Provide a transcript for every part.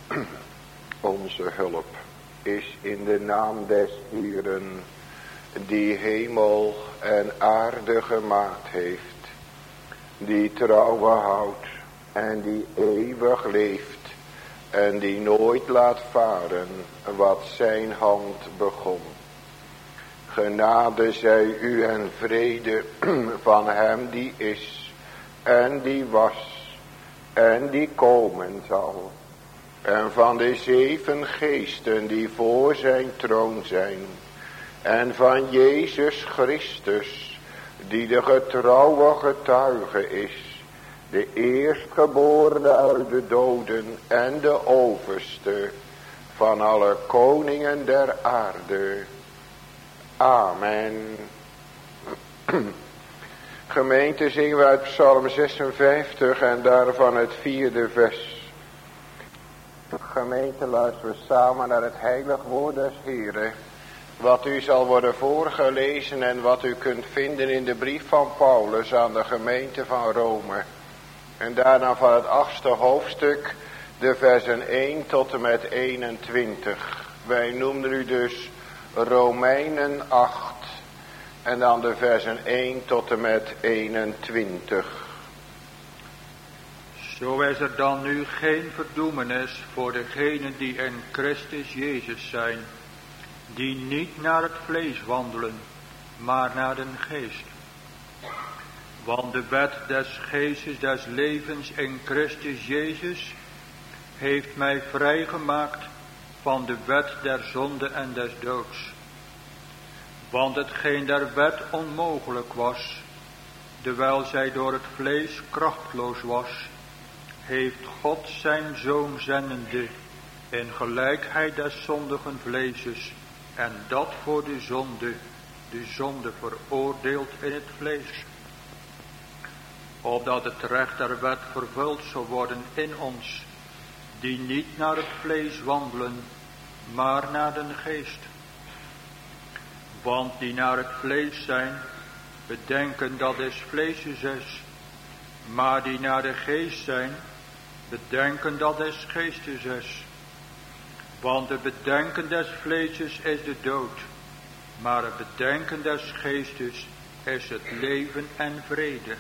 Onze hulp is in de naam des Heeren, die hemel en aarde gemaakt heeft, die trouwen houdt en die eeuwig leeft en die nooit laat varen wat zijn hand begon. Genade zij u en vrede van hem die is en die was en die komen zal, en van de 7 geesten die voor zijn troon zijn, en van Jezus Christus die de getrouwe getuige is, de eerstgeborene uit de doden en de overste van alle koningen der aarde. Amen. Gemeente, zingen we uit Psalm 56 en daarvan het 4e vers. Gemeente, luisteren we samen naar het heilig woord des Heren, wat u zal worden voorgelezen en wat u kunt vinden in de brief van Paulus aan de gemeente van Rome. En daarna van het 8e hoofdstuk, de versen 1 tot en met 21. Wij noemden u dus Romeinen 8 en dan de versen 1 tot en met 21. Zo is er dan nu geen verdoemenis voor degenen die in Christus Jezus zijn, die niet naar het vlees wandelen, maar naar de geest. Want de wet des geestes des levens in Christus Jezus heeft mij vrijgemaakt van de wet der zonde en des doods. Want hetgeen der wet onmogelijk was, terwijl zij door het vlees krachtloos was, heeft God zijn Zoon zendende in gelijkheid des zondigen vleeses, en dat voor de zonde veroordeeld in het vlees. Opdat het recht der wet vervuld zou worden in ons, die niet naar het vlees wandelen, maar naar de geest. Want die naar het vlees zijn, bedenken dat des vleeses is, maar die naar de geest zijn, bedenken dat des geestes is. Want het bedenken des vleeses is de dood, maar het bedenken des geestes is het leven en vrede.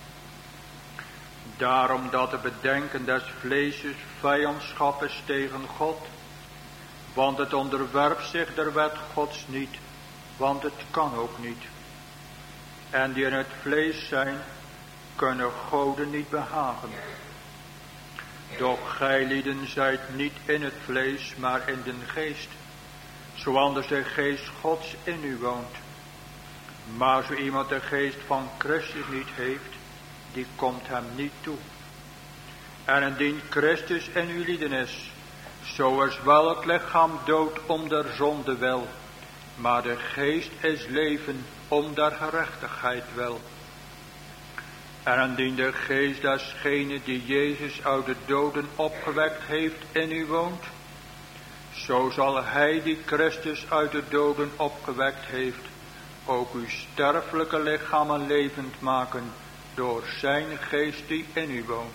Daarom dat het bedenken des vleeses vijandschap is tegen God, want het onderwerpt zich der wet Gods niet, want het kan ook niet. En die in het vlees zijn, kunnen goden niet behagen. Doch gijlieden zijt niet in het vlees, maar in de geest, zo anders de geest Gods in u woont. Maar zo iemand de geest van Christus niet heeft, die komt hem niet toe. En indien Christus in uw lieden is, zo is wel het lichaam dood om der zonde wil, maar de geest is leven om der gerechtigheid wil. En indien de geest desgene die Jezus uit de doden opgewekt heeft in u woont, zo zal hij die Christus uit de doden opgewekt heeft, ook uw sterfelijke lichamen levend maken door zijn geest die in u woont.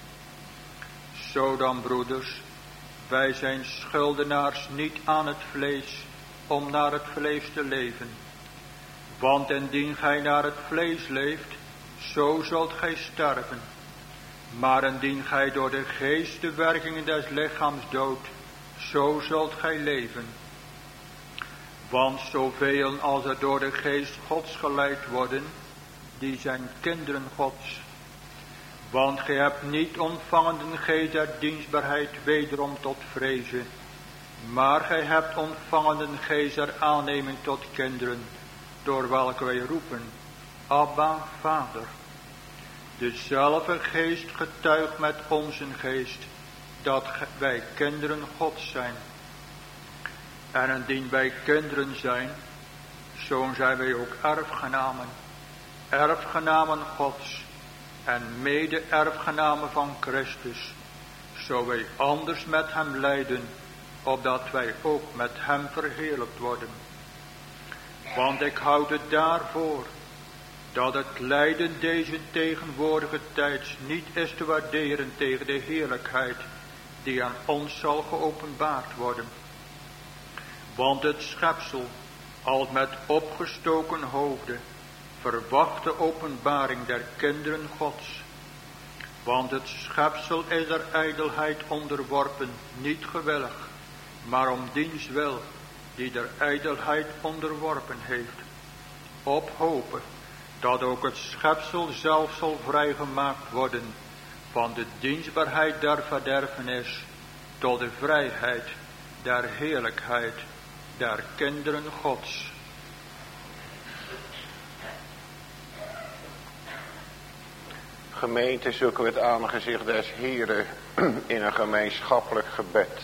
Zo dan, broeders, wij zijn schuldenaars niet aan het vlees, om naar het vlees te leven. Want indien gij naar het vlees leeft, zo zult gij sterven. Maar indien gij door de geest de werkingen des lichaams doodt, zo zult gij leven. Want zoveel als er door de geest Gods geleid worden, die zijn kinderen Gods. Want gij hebt niet ontvangen de geest der dienstbaarheid wederom tot vrezen, maar gij hebt ontvangen de geest der aanneming tot kinderen, door welke wij roepen, Abba, Vader. Dezelfde geest getuigt met onze geest, dat wij kinderen Gods zijn. En indien wij kinderen zijn, zo zijn wij ook erfgenamen. Erfgenamen Gods en mede-erfgenamen van Christus, zo wij anders met hem lijden, opdat wij ook met hem verheerlijkt worden. Want ik houd het daarvoor, dat het lijden deze tegenwoordige tijds niet is te waarderen tegen de heerlijkheid, die aan ons zal geopenbaard worden. Want het schepsel, al met opgestoken hoofden, verwacht de openbaring der kinderen Gods. Want het schepsel is der ijdelheid onderworpen, niet gewillig, maar om diens wil, die der ijdelheid onderworpen heeft. Op hopen, dat ook het schepsel zelf zal vrijgemaakt worden, van de dienstbaarheid der verderfenis, tot de vrijheid der heerlijkheid der kinderen Gods. Gemeente, zoeken we het aangezicht des Heren in een gemeenschappelijk gebed.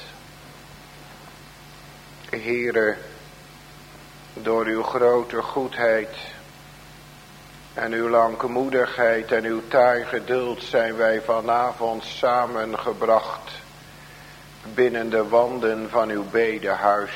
Heren, door uw grote goedheid en uw langmoedigheid en uw taai geduld zijn wij vanavond samengebracht binnen de wanden van uw bedehuis.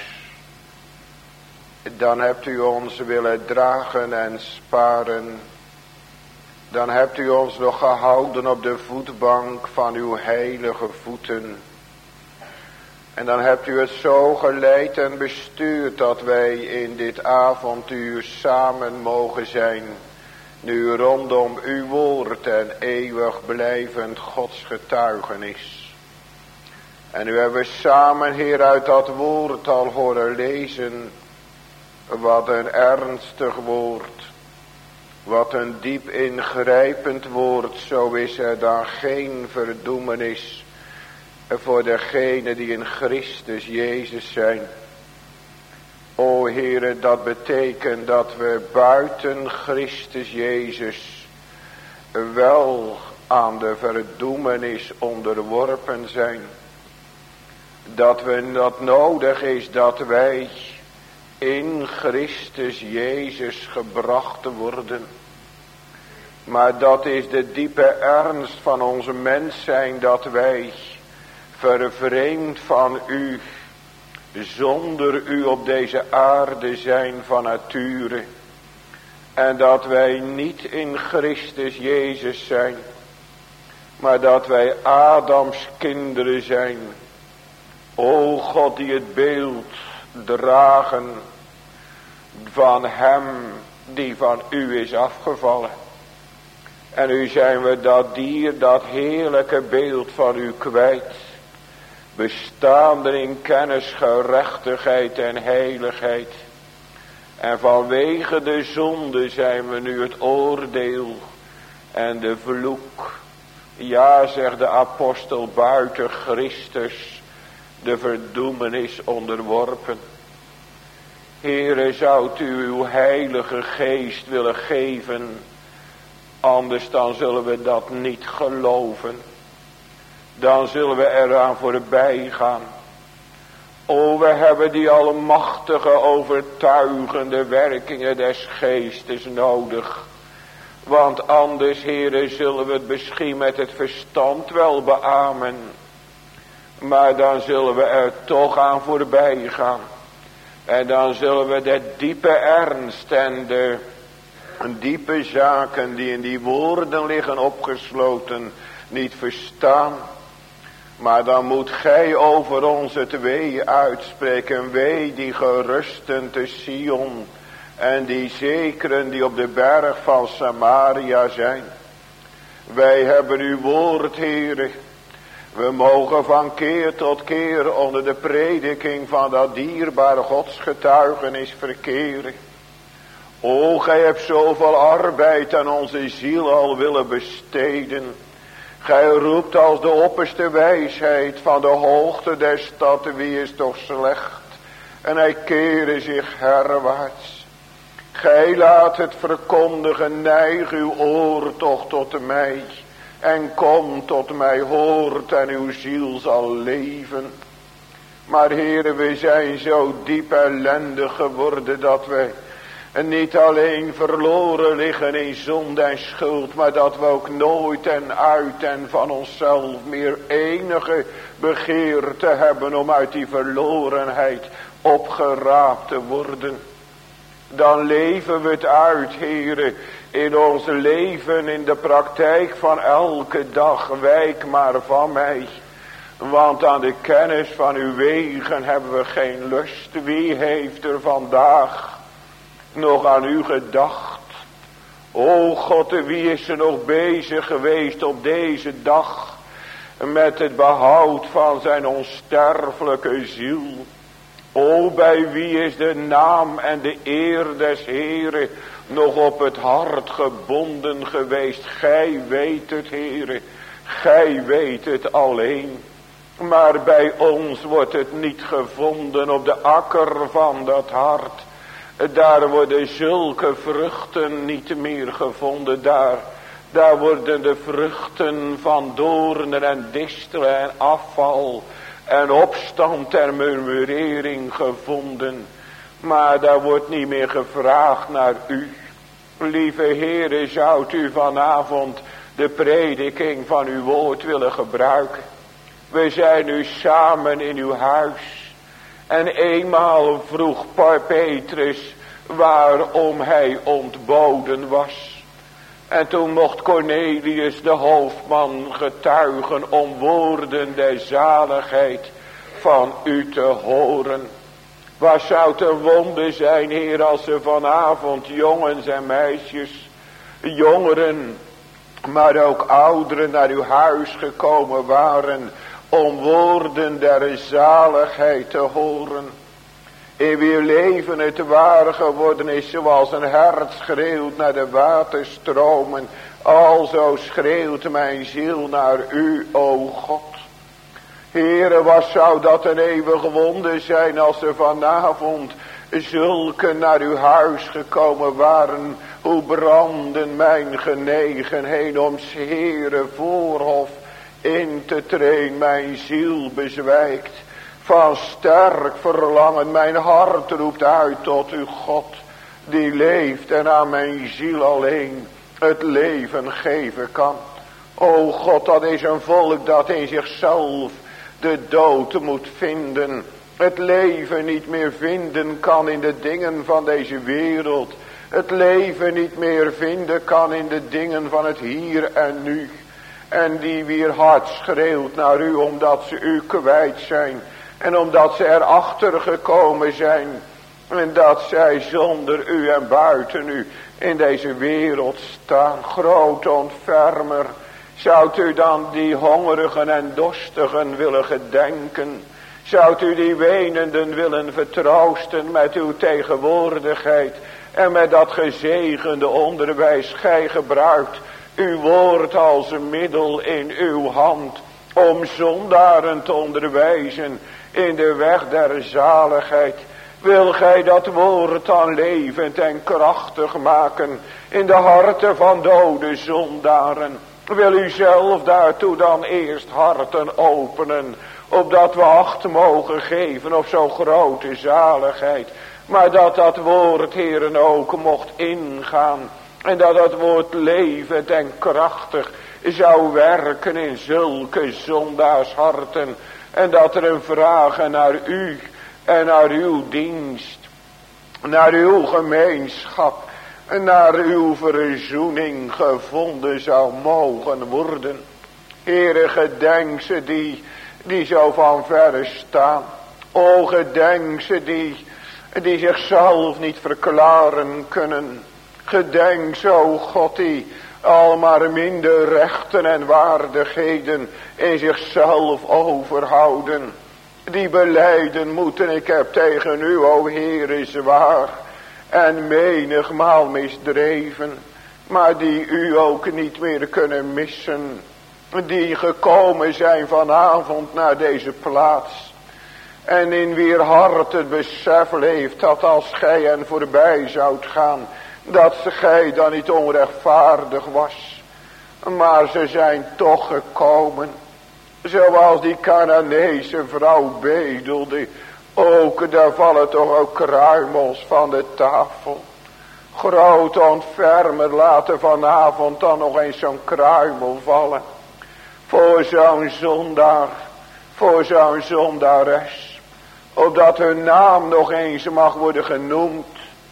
Dan hebt u ons willen dragen en sparen. Dan hebt u ons nog gehouden op de voetbank van uw heilige voeten. En dan hebt u het zo geleid en bestuurd dat wij in dit avontuur samen mogen zijn. Nu rondom uw woord en eeuwig blijvend Gods getuigenis. En nu hebben we samen, Heer, uit dat woord al horen lezen. Wat een ernstig woord. Wat een diep ingrijpend woord. Zo is er dan geen verdoemenis voor degenen die in Christus Jezus zijn. O Heere, dat betekent dat we buiten Christus Jezus wel aan de verdoemenis onderworpen zijn. Dat nodig is dat wij in Christus Jezus gebracht worden. Maar dat is de diepe ernst van onze mens zijn, dat wij vervreemd van u, zonder u op deze aarde zijn van nature. En dat wij niet in Christus Jezus zijn, maar dat wij Adams kinderen zijn. O God, die het beeld dragen van hem die van u is afgevallen. En nu zijn we dat dier, dat heerlijke beeld van u kwijt. Bestaande in kennis, gerechtigheid en heiligheid. En vanwege de zonde zijn we nu het oordeel en de vloek. Ja, zegt de apostel, buiten Christus de verdoemenis onderworpen. Heere, zou u uw heilige geest willen geven, anders dan zullen we dat niet geloven. Dan zullen we eraan voorbij gaan. O, we hebben die almachtige overtuigende werkingen des geestes nodig. Want anders, Heere, zullen we het misschien met het verstand wel beamen. Maar dan zullen we er toch aan voorbij gaan. En dan zullen we de diepe ernst en de diepe zaken die in die woorden liggen opgesloten niet verstaan. Maar dan moet gij over ons het wee uitspreken. Wee die gerusten te Sion. En die zekeren die op de berg van Samaria zijn. Wij hebben uw woord, Heere. We mogen van keer tot keer onder de prediking van dat dierbare godsgetuigenis verkeren. O, gij hebt zoveel arbeid aan onze ziel al willen besteden. Gij roept als de opperste wijsheid van de hoogte der stad, wie is toch slecht? En hij keren zich herwaarts. Gij laat het verkondigen, neig uw oor toch tot mij. En kom tot mij, hoort en uw ziel zal leven. Maar Heere, we zijn zo diep ellendig geworden dat we niet alleen verloren liggen in zonde en schuld, maar dat we ook nooit en uit en van onszelf meer enige begeerte hebben om uit die verlorenheid opgeraapt te worden. Dan leven we het uit, Heere, in ons leven, in de praktijk van elke dag. Wijk maar van mij. Want aan de kennis van uw wegen hebben we geen lust. Wie heeft er vandaag nog aan u gedacht? O God, wie is er nog bezig geweest op deze dag met het behoud van zijn onsterfelijke ziel? O, bij wie is de naam en de eer des Heeren nog op het hart gebonden geweest? Gij weet het, Heere, gij weet het alleen. Maar bij ons wordt het niet gevonden op de akker van dat hart. Daar worden zulke vruchten niet meer gevonden. Daar worden de vruchten van doornen en distelen en afval en opstand en murmurering gevonden. Maar daar wordt niet meer gevraagd naar u. Lieve Heere, zou u vanavond de prediking van uw woord willen gebruiken? We zijn nu samen in uw huis. En eenmaal vroeg Petrus waarom hij ontboden was. En toen mocht Cornelius de hoofdman getuigen om woorden der zaligheid van u te horen. Wat zou het een wonder zijn, Heer, als er vanavond jongens en meisjes, jongeren, maar ook ouderen naar uw huis gekomen waren om woorden der zaligheid te horen. In wier leven het waar geworden is, zoals een hert schreeuwt naar de waterstromen, alzo schreeuwt mijn ziel naar u, o God. Heere, wat zou dat een eeuwig wonder zijn als er vanavond zulke naar uw huis gekomen waren. Hoe branden mijn genegenheden om 's Heere voorhof in te treden, mijn ziel bezwijkt. Van sterk verlangen, mijn hart roept uit tot uw God, die leeft en aan mijn ziel alleen het leven geven kan. O God, dat is een volk dat in zichzelf de dood moet vinden. Het leven niet meer vinden kan in de dingen van deze wereld. Het leven niet meer vinden kan in de dingen van het hier en nu. En die weer hard schreeuwt naar u omdat ze u kwijt zijn. En omdat ze erachter gekomen zijn. En dat zij zonder u en buiten u in deze wereld staan. Grote ontfermer. Zoudt u dan die hongerigen en dorstigen willen gedenken? Zoudt u die wenenden willen vertroosten met uw tegenwoordigheid? En met dat gezegende onderwijs gij gebruikt uw woord als een middel in uw hand. Om zondaren te onderwijzen in de weg der zaligheid. Wil gij dat woord dan levend en krachtig maken in de harten van dode zondaren? Wil u zelf daartoe dan eerst harten openen, opdat we acht mogen geven op zo'n grote zaligheid. Maar dat dat woord, Heeren, ook mocht ingaan. En dat dat woord levend en krachtig zou werken in zulke zondaarsharten. En dat er een vragen naar u en naar uw dienst, naar uw gemeenschap en naar uw verzoening gevonden zou mogen worden. Heere, gedenk ze die zo van verre staan. O, gedenk ze die zichzelf niet verklaren kunnen. Gedenk ze, o God, die al maar minder rechten en waardigheden in zichzelf overhouden. Die belijden moeten, ik heb tegen u, o Heere, zwaar en menigmaal misdreven. Maar die u ook niet meer kunnen missen. Die gekomen zijn vanavond naar deze plaats. En in wier hart het besef leeft dat als gij hen voorbij zoudt gaan, dat gij dan niet onrechtvaardig was. Maar ze zijn toch gekomen. Zoals die Canaanese vrouw bedelde. Ook daar vallen toch ook kruimels van de tafel. Grote ontfermer, laten vanavond dan nog eens zo'n kruimel vallen. Voor zo'n zondaar, voor zo'n zondares. Opdat hun naam nog eens mag worden genoemd.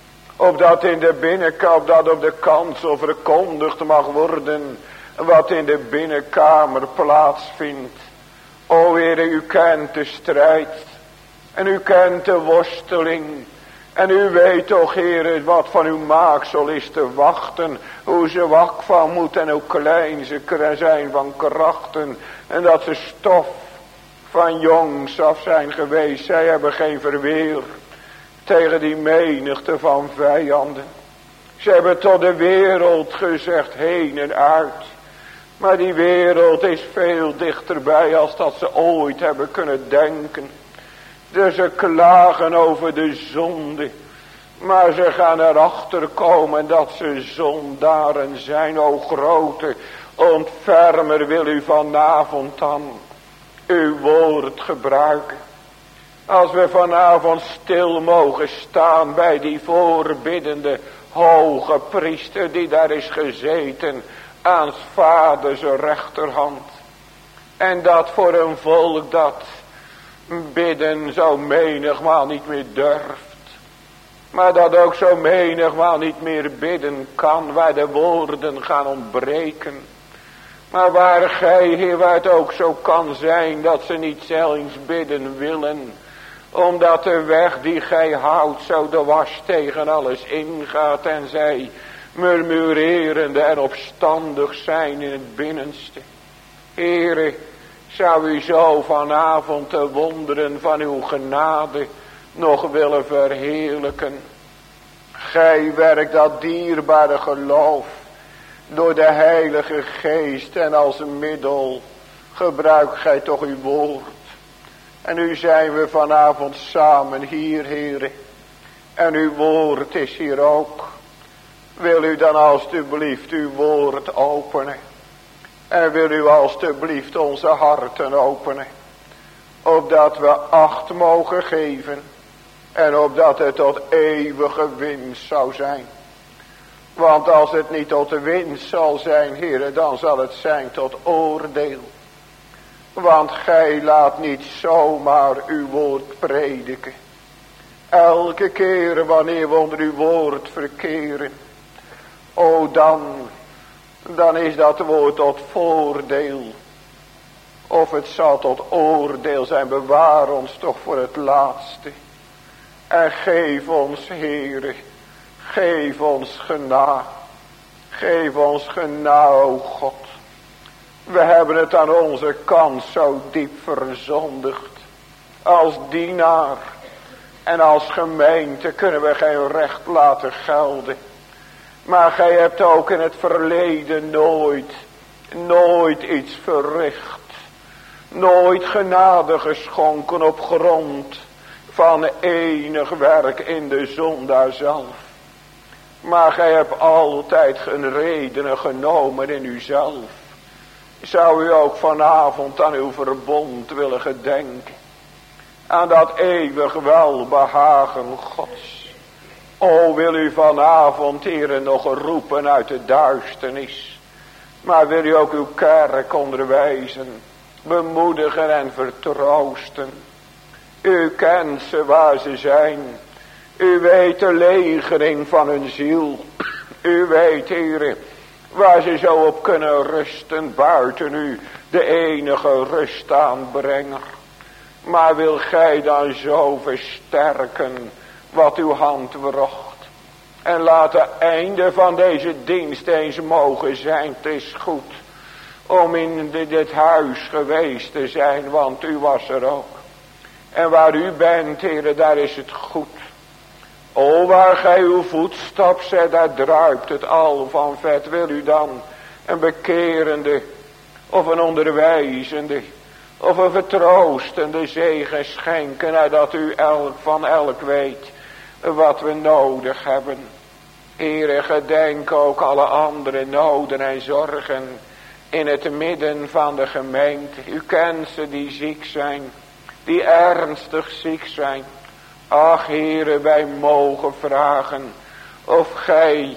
Opdat in de binnenkamer, dat op de kansel verkondigd mag worden. Wat in de binnenkamer plaatsvindt. O Heere, u kent de strijd. En u kent de worsteling. En u weet toch, Heere, wat van uw maaksel is te wachten. Hoe ze wak van moet en hoe klein ze zijn van krachten. En dat ze stof van jongs af zijn geweest. Zij hebben geen verweer tegen die menigte van vijanden. Ze hebben tot de wereld gezegd heen en uit. Maar die wereld is veel dichterbij als dat ze ooit hebben kunnen denken. Dus ze klagen over de zonde. Maar ze gaan erachter komen dat ze zondaren zijn. O grote ontfermer, wil u vanavond dan uw woord gebruiken. Als we vanavond stil mogen staan bij die voorbiddende hoge priester die daar is gezeten aan 's vaders rechterhand. En dat voor een volk dat bidden zo menigmaal niet meer durft. Maar dat ook zo menigmaal niet meer bidden kan, waar de woorden gaan ontbreken. Maar waar gij, Heer, waar het ook zo kan zijn dat ze niet zelfs bidden willen. Omdat de weg die gij houdt zo de was tegen alles ingaat. En zij murmurerende en opstandig zijn in het binnenste. Heere, zou u zo vanavond de wonderen van uw genade nog willen verheerlijken. Gij werkt dat dierbare geloof door de Heilige Geest en als middel gebruikt gij toch uw woord. En nu zijn we vanavond samen hier, Heere. En uw woord is hier ook. Wil u dan alstublieft uw woord openen. En wil u alstublieft onze harten openen. Opdat we acht mogen geven. En opdat het tot eeuwige winst zou zijn. Want als het niet tot de winst zal zijn, Heere, dan zal het zijn tot oordeel. Want gij laat niet zomaar uw woord prediken. Elke keer wanneer we onder uw woord verkeren. O dan is dat woord tot voordeel. Of het zal tot oordeel zijn. Bewaar ons toch voor het laatste. En geef ons, Heere. Geef ons genade. Geef ons genade, o God. We hebben het aan onze kant zo diep verzondigd. Als dienaar en als gemeente kunnen we geen recht laten gelden. Maar gij hebt ook in het verleden nooit iets verricht. Nooit genade geschonken op grond van enig werk in de zondaar zelf. Maar gij hebt altijd redenen genomen in uzelf. Zou u ook vanavond aan uw verbond willen gedenken. Aan dat eeuwig welbehagen Gods. O, wil u vanavond, Heere, nog roepen uit de duisternis. Maar wil u ook uw kerk onderwijzen. Bemoedigen en vertroosten. U kent ze waar ze zijn. U weet de legering van hun ziel. U weet, Heere, waar ze zo op kunnen rusten buiten u. De enige rustaanbrenger. Maar wil gij dan zo versterken wat uw hand wrocht. En laat het einde van deze dienst eens mogen zijn. Het is goed om in dit huis geweest te zijn, want u was er ook. En waar u bent, Heere, daar is het goed. O, waar gij uw voetstap zet, daar druipt het al van vet. Wil u dan een bekerende of een onderwijzende of een vertroostende zegen schenken, nadat u van elk weet wat we nodig hebben. Heere, gedenk ook alle andere noden en zorgen in het midden van de gemeente. U kent ze die ziek zijn, die ernstig ziek zijn. Ach, Heere, wij mogen vragen of gij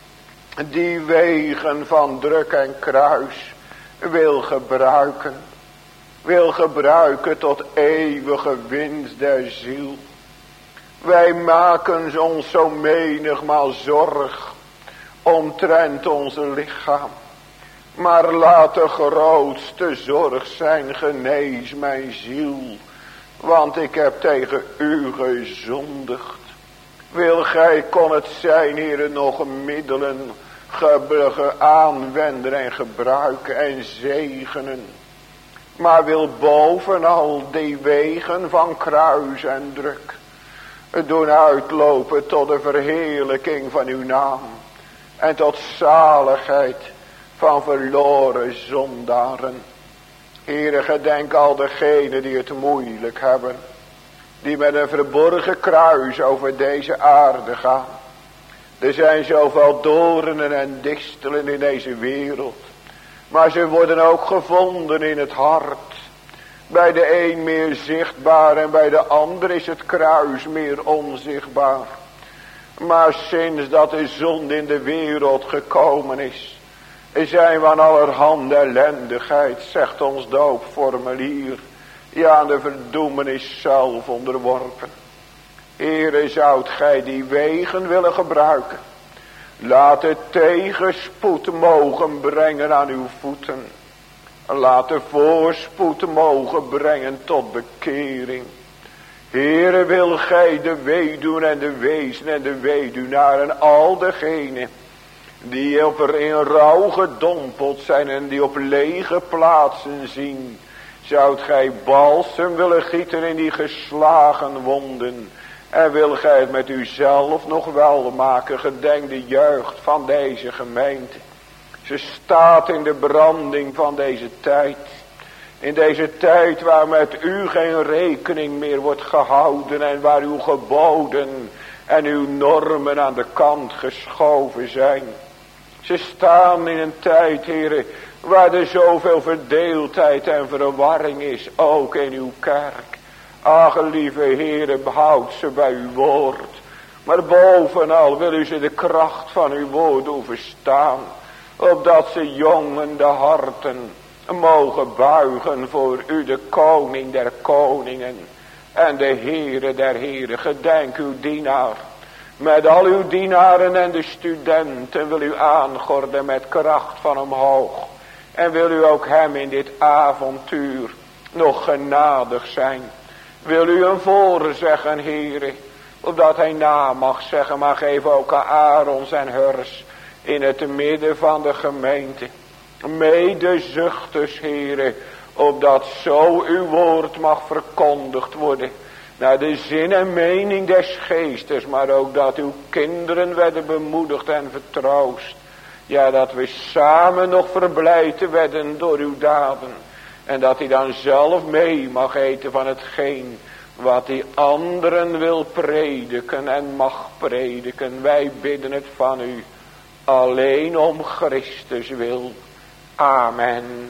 die wegen van druk en kruis wil gebruiken. Wil gebruiken tot eeuwige winst der ziel. Wij maken ons zo menigmaal zorg omtrent onze lichaam. Maar laat de grootste zorg zijn, genees mijn ziel. Want ik heb tegen u gezondigd. Wil gij, kon het zijn, Heere, nog middelen aanwenden en gebruiken en zegenen. Maar wil bovenal die wegen van kruis en druk doen uitlopen tot de verheerlijking van uw naam. En tot zaligheid van verloren zondaren. Heere, gedenk al degenen die het moeilijk hebben. Die met een verborgen kruis over deze aarde gaan. Er zijn zoveel doornen en distelen in deze wereld. Maar ze worden ook gevonden in het hart. Bij de een meer zichtbaar en bij de ander is het kruis meer onzichtbaar. Maar sinds dat de zonde in de wereld gekomen is, zijn we aan allerhande ellendigheid, zegt ons doopformulier, ja, aan de verdoemenis zelf onderworpen. Heere, zoudt gij die wegen willen gebruiken? Laat het tegenspoed mogen brengen aan uw voeten. Laat de voorspoed mogen brengen tot bekering. Heere, wil gij de weduwen en de wezen en de weduwnaar en al degenen die in rouw gedompeld zijn en die op lege plaatsen zien, zoudt gij balsem willen gieten in die geslagen wonden. En wil gij het met uzelf nog wel maken, gedenk de jeugd van deze gemeente. Ze staat in de branding van deze tijd. In deze tijd waar met u geen rekening meer wordt gehouden en waar uw geboden en uw normen aan de kant geschoven zijn. Ze staan in een tijd, Heere, waar er zoveel verdeeldheid en verwarring is, ook in uw kerk. Ach, lieve Heere, behoud ze bij uw woord. Maar bovenal wil u ze de kracht van uw woord doen verstaan. Opdat ze jongende harten mogen buigen voor u, de koning der koningen. En de Heere der heren, gedenk uw dienaar. Met al uw dienaren en de studenten wil u aangorden met kracht van omhoog. En wil u ook hem in dit avontuur nog genadig zijn. Wil u hem voorzeggen, Heere, opdat hij na mag zeggen, maar geef ook aan Aaron zijn hers in het midden van de gemeente. Medezuchters, Heere, opdat zo uw woord mag verkondigd worden. Naar de zin en mening des geestes, maar ook dat uw kinderen werden bemoedigd en vertroost. Ja, dat we samen nog verblijd werden door uw daden. En dat hij dan zelf mee mag eten van hetgeen wat hij anderen wil prediken en mag prediken. Wij bidden het van u, alleen om Christus wil. Amen.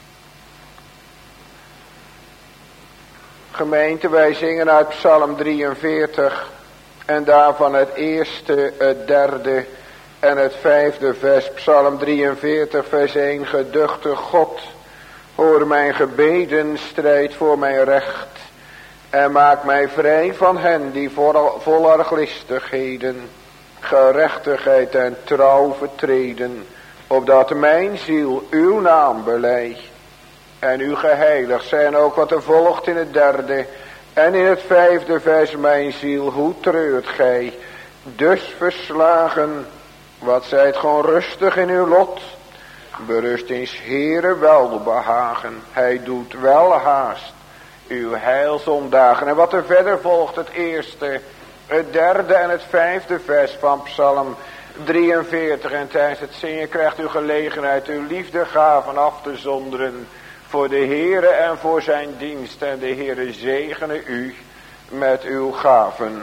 Gemeente, wij zingen uit Psalm 43 en daarvan het eerste, het derde en het vijfde vers. Psalm 43 vers 1. Geduchte God, hoor mijn gebeden, strijd voor mijn recht en maak mij vrij van hen die vol arglistigheden, gerechtigheid en trouw vertreden, opdat mijn ziel uw naam beleidt. En u geheiligd zijn ook wat er volgt in het derde en in het vijfde vers. Mijn ziel, hoe treurt gij? Dus verslagen, wat zijt gewoon rustig in uw lot. Berust in 's Heere welbehagen. Hij doet wel haast uw heilsomdagen. En wat er verder volgt, het eerste, het derde en het vijfde vers van Psalm 43. En tijdens het zingen krijgt u gelegenheid uw liefdegaven af te zonderen voor de Heere en voor zijn dienst. En de Heere zegene u met uw gaven.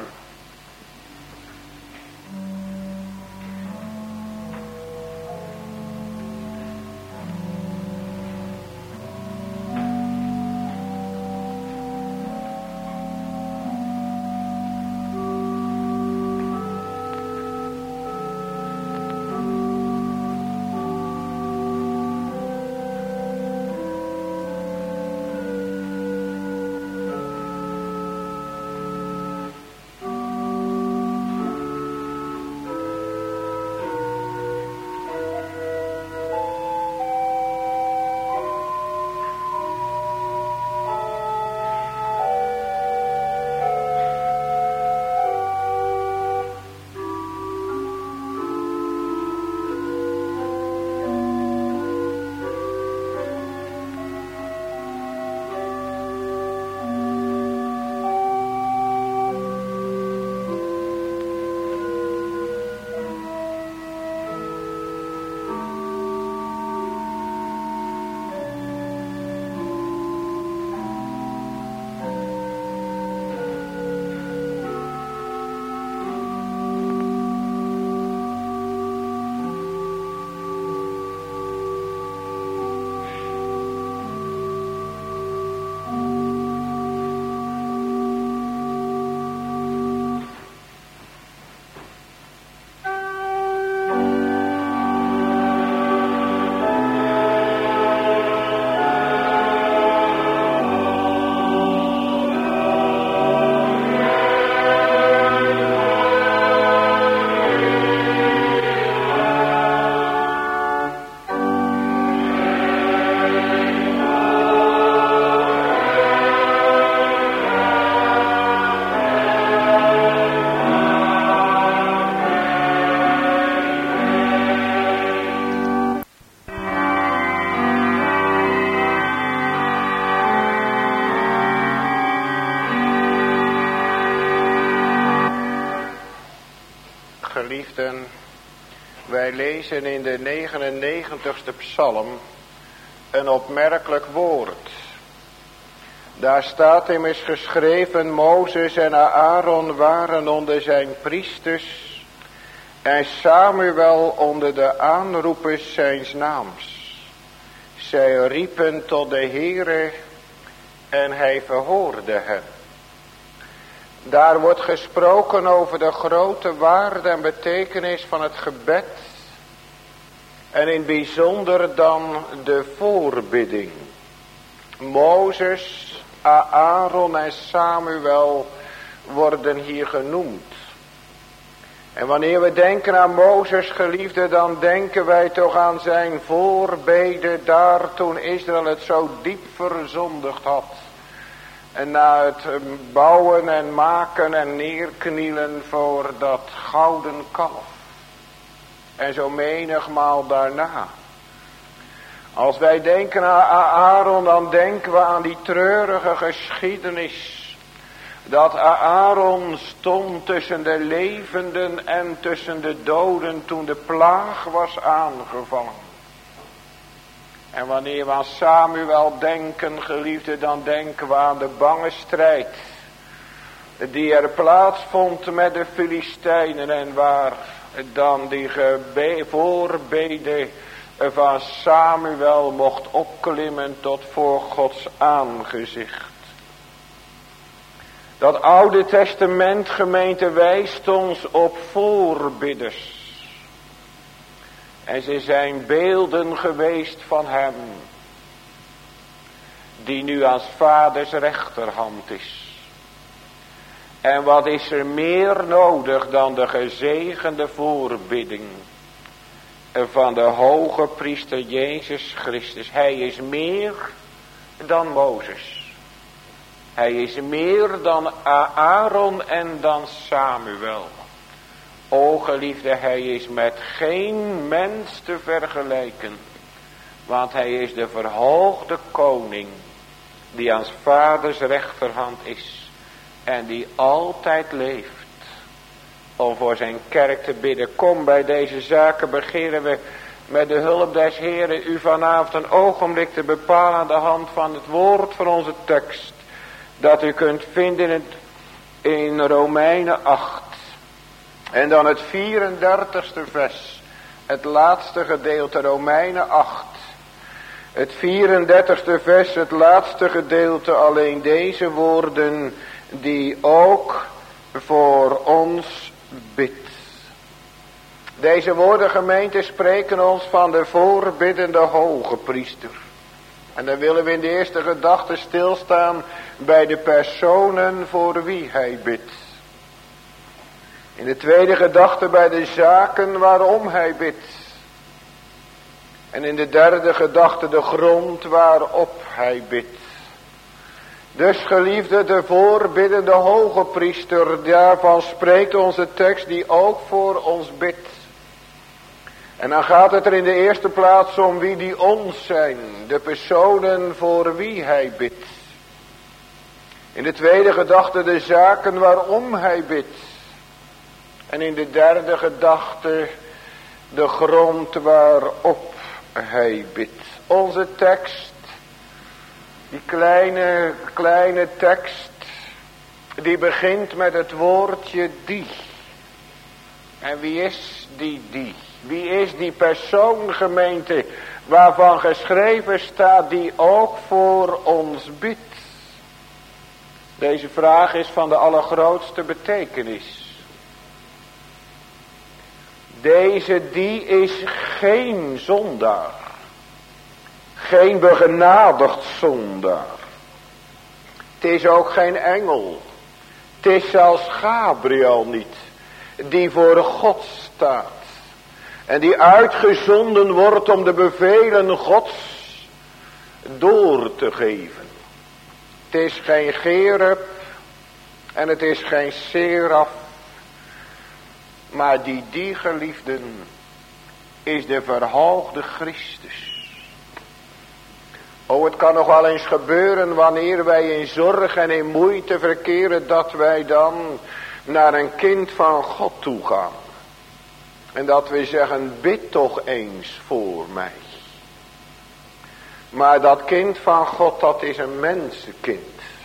geliefden, wij lezen in de 99ste psalm een opmerkelijk woord. Daar staat immers geschreven, Mozes en Aaron waren onder zijn priesters en Samuel onder de aanroepers zijns naams. Zij riepen tot de Heere en hij verhoorde hen. Daar wordt gesproken over de grote waarde en betekenis van het gebed. En in het bijzonder dan de voorbidding. Mozes, Aaron en Samuel worden hier genoemd. En wanneer we denken aan Mozes, geliefde, dan denken wij toch aan zijn voorbeden daar toen Israël het zo diep verzondigd had. En na het bouwen en maken en neerknielen voor dat gouden kalf. En zo menigmaal daarna. Als wij denken aan Aaron, dan denken we aan die treurige geschiedenis. Dat Aaron stond tussen de levenden en tussen de doden toen de plaag was aangevallen. En wanneer we aan Samuel denken, geliefde, dan denken we aan de bange strijd. Die er plaatsvond met de Filistijnen en waar dan die voorbeden van Samuel mocht opklimmen tot voor Gods aangezicht. Dat Oude Testament, gemeente, wijst ons op voorbidders. En ze zijn beelden geweest van hem. Die nu als vaders rechterhand is. En wat is er meer nodig dan de gezegende voorbidding van de hoge priester Jezus Christus. Hij is meer dan Mozes. Hij is meer dan Aaron en dan Samuel. O geliefde, hij is met geen mens te vergelijken. Want hij is de verhoogde koning. Die aan vaders rechterhand is. En die altijd leeft. Om voor zijn kerk te bidden. Kom, bij deze zaken begeren we met de hulp des Heren u vanavond een ogenblik te bepalen aan de hand van het woord van onze tekst. Dat u kunt vinden in Romeinen 8. En dan het 34ste vers. Het laatste gedeelte, Romeinen 8. Het 34ste vers, het laatste gedeelte, alleen deze woorden die ook voor ons bidt. Deze woorden, gemeente, spreken ons van de voorbiddende hoge priester. En dan willen we in de eerste gedachte stilstaan bij de personen voor wie hij bidt. In de tweede gedachte bij de zaken waarom hij bidt. En in de derde gedachte de grond waarop hij bidt. Dus geliefde, de voorbiddende hoge priester, daarvan spreekt onze tekst die ook voor ons bidt. En dan gaat het er in de eerste plaats om wie die ons zijn. De personen voor wie hij bidt. In de tweede gedachte de zaken waarom hij bidt. En in de derde gedachte de grond waarop hij bidt. Onze tekst, die kleine tekst, die begint met het woordje die. En wie is die? Wie is die persoon, gemeente, waarvan geschreven staat die ook voor ons bidt? Deze vraag is van de allergrootste betekenis. Deze die is geen zondaar. Geen begenadigd zondaar. Het is ook geen engel. Het is zelfs Gabriel niet. Die voor God staat. En die uitgezonden wordt om de bevelen Gods door te geven. Het is geen Cherub en het is geen Seraf. Maar die geliefden is de verhoogde Christus. O, het kan nog wel eens gebeuren wanneer wij in zorg en in moeite verkeren, dat wij dan naar een kind van God toe gaan. En dat we zeggen, bid toch eens voor mij. Maar dat kind van God, dat is een mensenkind.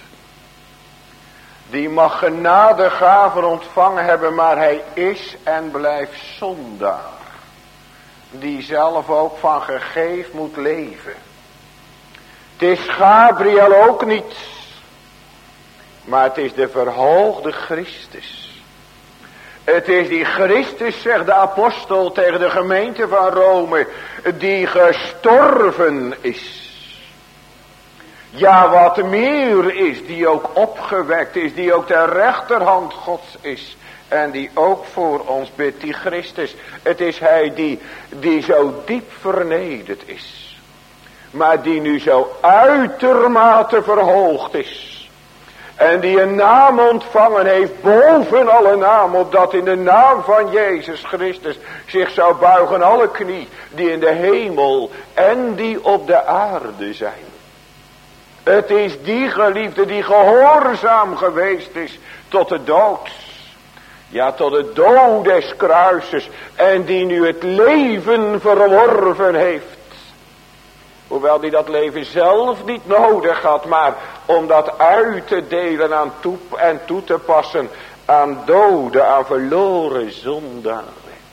Die mag genadegaven ontvangen hebben, maar hij is en blijft zondaar. Die zelf ook van gegeef moet leven. Het is Gabriel ook niet. Maar het is de verhoogde Christus. Het is die Christus, zegt de apostel tegen de gemeente van Rome, die gestorven is. Ja, wat meer is, die ook opgewekt is, die ook de rechterhand Gods is. En die ook voor ons bidt, die Christus. Het is hij die zo diep vernederd is. Maar die nu zo uitermate verhoogd is. En die een naam ontvangen heeft boven alle naam. Opdat in de naam van Jezus Christus zich zou buigen alle knie. Die in de hemel en die op de aarde zijn. Het is die geliefde die gehoorzaam geweest is tot de dood. Ja, tot de dood des kruises. En die nu het leven verworven heeft. Hoewel die dat leven zelf niet nodig had. Maar om dat uit te delen en toe te passen aan doden, aan verloren zondaren.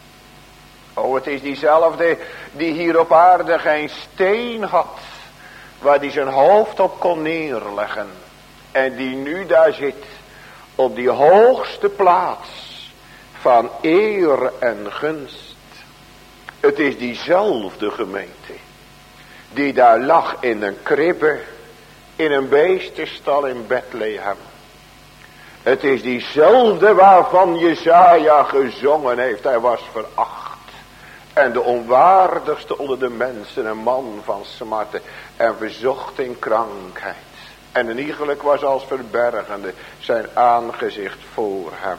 Oh, het is diezelfde die hier op aarde geen steen had. Waar hij zijn hoofd op kon neerleggen. En die nu daar zit. Op die hoogste plaats. Van eer en gunst. Het is diezelfde gemeente. Die daar lag in een kribbe. In een beestenstal in Bethlehem. Het is diezelfde waarvan Jesaja gezongen heeft. Hij was veracht. En de onwaardigste onder de mensen, een man van smarten en verzocht in krankheid. En een iegelijk was als verbergende zijn aangezicht voor hem.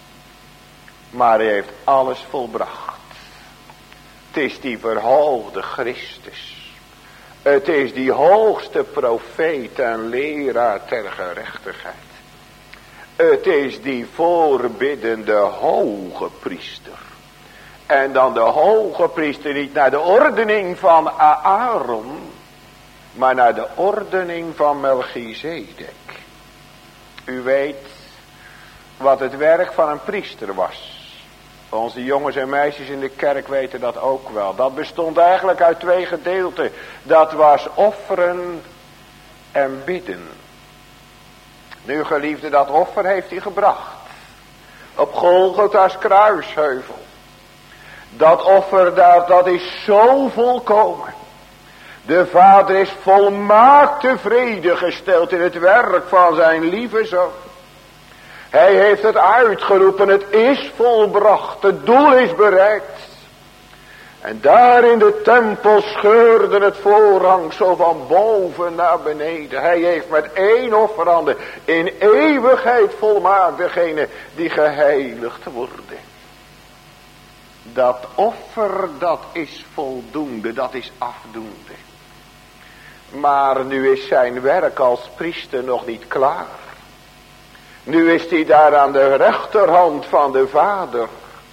Maar hij heeft alles volbracht. Het is die verhoogde Christus. Het is die hoogste profeet en leraar ter gerechtigheid. Het is die voorbiddende hoge priester. En dan de hoge priester niet naar de ordening van Aaron, maar naar de ordening van Melchizedek. U weet wat het werk van een priester was. Onze jongens en meisjes in de kerk weten dat ook wel. Dat bestond eigenlijk uit twee gedeelten. Dat was offeren en bidden. Nu geliefde, dat offer heeft hij gebracht. Op Golgotha's kruisheuvel. Dat offer daar, dat is zo volkomen. De Vader is volmaakt tevreden gesteld in het werk van zijn lieve Zoon. Hij heeft het uitgeroepen, het is volbracht, het doel is bereikt. En daar in de tempel scheurde het voorhangsel van boven naar beneden. Hij heeft met één offerande in eeuwigheid volmaakt degene die geheiligd worden. Dat offer, dat is voldoende, dat is afdoende. Maar nu is zijn werk als priester nog niet klaar. Nu is hij daar aan de rechterhand van de Vader.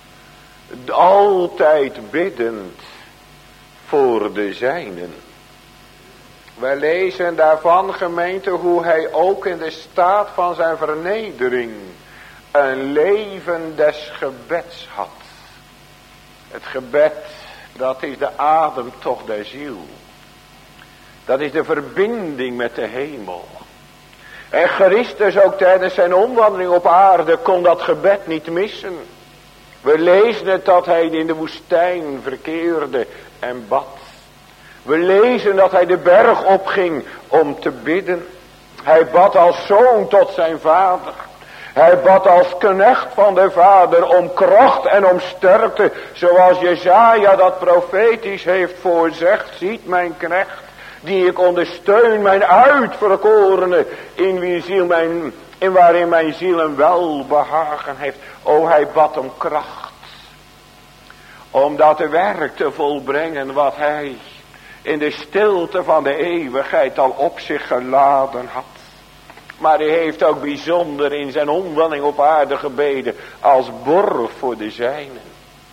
Altijd biddend voor de zijnen. Wij lezen daarvan, gemeente, hoe hij ook in de staat van zijn vernedering een leven des gebeds had. Het gebed, dat is de ademtocht der ziel. Dat is de verbinding met de hemel. En Christus ook tijdens zijn omwandeling op aarde kon dat gebed niet missen. We lezen het dat hij in de woestijn verkeerde en bad. We lezen dat hij de berg opging om te bidden. Hij bad als zoon tot zijn vader. Hij bad als knecht van de Vader om kracht en om sterkte. Zoals Jesaja dat profetisch heeft voorzegd. Ziet mijn knecht, die ik ondersteun, mijn uitverkorene, waarin mijn ziel een welbehagen heeft. O, hij bad om kracht. Om dat werk te volbrengen wat hij in de stilte van de eeuwigheid al op zich geladen had. Maar hij heeft ook bijzonder in zijn omwandeling op aarde gebeden als borg voor de zijnen.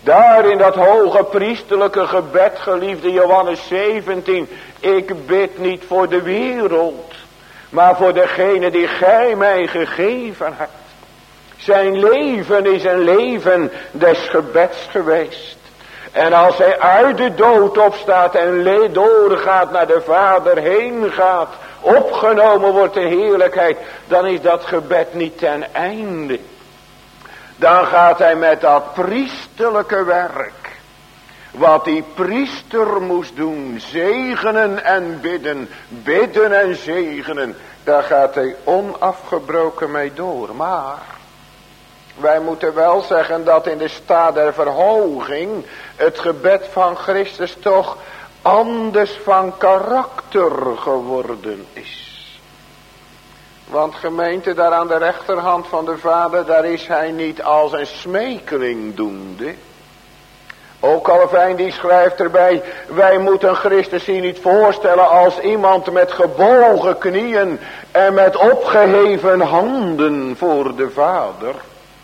Daar in dat hoge priesterlijke gebed, geliefde, Johannes 17. Ik bid niet voor de wereld, maar voor degene die gij mij gegeven hebt. Zijn leven is een leven des gebeds geweest. En als hij uit de dood opstaat en doorgaat naar de Vader heen gaat, opgenomen wordt in heerlijkheid, dan is dat gebed niet ten einde. Dan gaat hij met dat priesterlijke werk, wat die priester moest doen, zegenen en bidden, bidden en zegenen, daar gaat hij onafgebroken mee door. Maar wij moeten wel zeggen dat in de staat der verhoging het gebed van Christus toch anders van karakter geworden is. Want gemeente, daar aan de rechterhand van de Vader, daar is hij niet als een smekeling doende. Ook Calvijn die schrijft erbij, wij moeten Christus hier niet voorstellen als iemand met gebogen knieën en met opgeheven handen voor de Vader.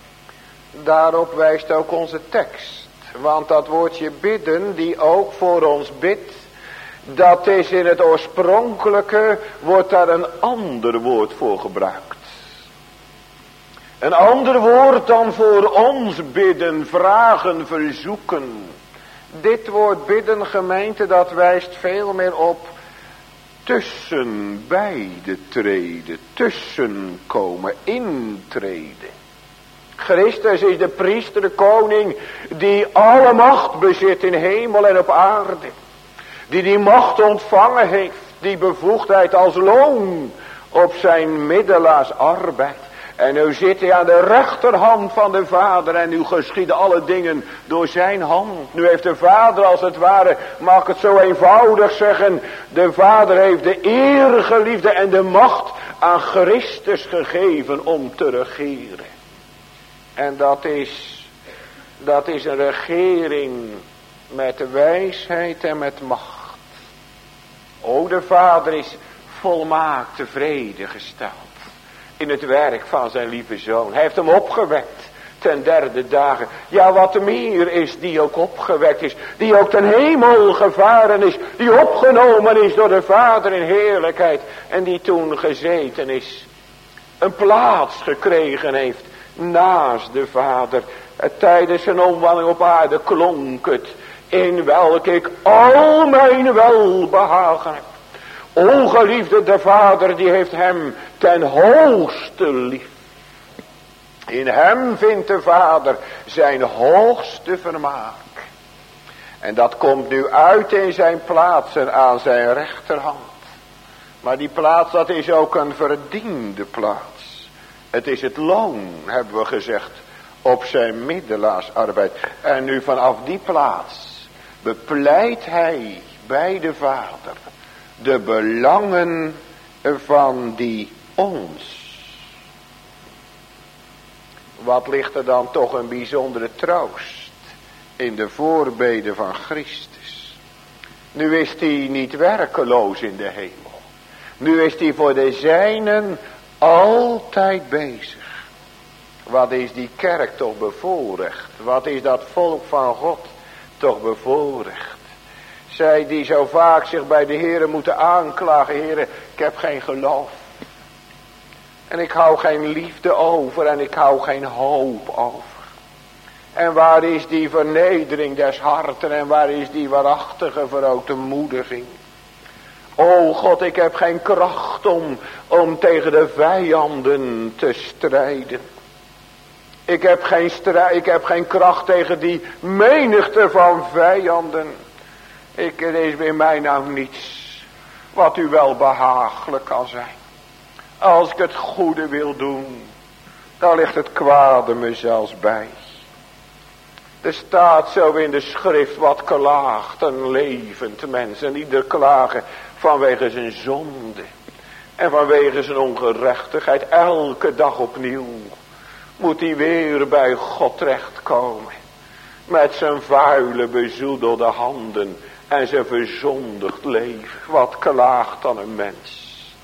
Daarop wijst ook onze tekst. Want dat woordje bidden, die ook voor ons bidt, dat is in het oorspronkelijke, wordt daar een ander woord voor gebruikt. Een ander woord dan voor ons bidden, vragen, verzoeken. Dit woord bidden, gemeente, dat wijst veel meer op tussen beide treden, tussenkomen, intreden. Christus is de priester, de koning, die alle macht bezit in hemel en op aarde. Die macht ontvangen heeft, die bevoegdheid als loon op zijn middelaars arbeid. En nu zit hij aan de rechterhand van de Vader en nu geschieden alle dingen door zijn hand. Nu heeft de Vader als het ware, mag ik het zo eenvoudig zeggen, de Vader heeft de eer, geliefde, en de macht aan Christus gegeven om te regeren. En dat is een regering met wijsheid en met macht. O, de Vader is volmaakt tevreden gesteld in het werk van zijn lieve Zoon. Hij heeft hem opgewekt ten derde dagen. Ja, wat meer is, die ook opgewekt is, die ook ten hemel gevaren is, die opgenomen is door de Vader in heerlijkheid en die toen gezeten is, een plaats gekregen heeft naast de Vader. Tijdens zijn omwandeling op aarde klonk het, in welk ik al mijn welbehagen heb. O geliefde, de Vader die heeft hem ten hoogste lief. In hem vindt de Vader zijn hoogste vermaak. En dat komt nu uit in zijn plaatsen aan zijn rechterhand. Maar die plaats, dat is ook een verdiende plaats. Het is het loon, hebben we gezegd, op zijn middelaarsarbeid. En nu vanaf die plaats bepleit hij bij de Vader de belangen van die ons. Wat ligt er dan toch een bijzondere troost in de voorbeden van Christus. Nu is hij niet werkeloos in de hemel. Nu is hij voor de zijnen altijd bezig. Wat is die kerk toch bevoorrecht? Wat is dat volk van God toch bevoorrecht? Zij die zo vaak zich bij de Heere moeten aanklagen. Heere, ik heb geen geloof. En ik hou geen liefde over en ik hou geen hoop over. En waar is die vernedering des harten en waar is die waarachtige verootmoediging? O God, ik heb geen kracht om tegen de vijanden te strijden. Ik heb geen kracht tegen die menigte van vijanden. Er is bij mij nou niets wat u wel behagelijk kan zijn. Als ik het goede wil doen, dan ligt het kwade me zelfs bij. Er staat zo in de schrift, wat klaagt een levend mens. En ieder klagen vanwege zijn zonde. En vanwege zijn ongerechtigheid. Elke dag opnieuw moet hij weer bij God terechtkomen. Met zijn vuile bezoedelde handen en zijn verzondigd leven. Wat klaagt dan een mens?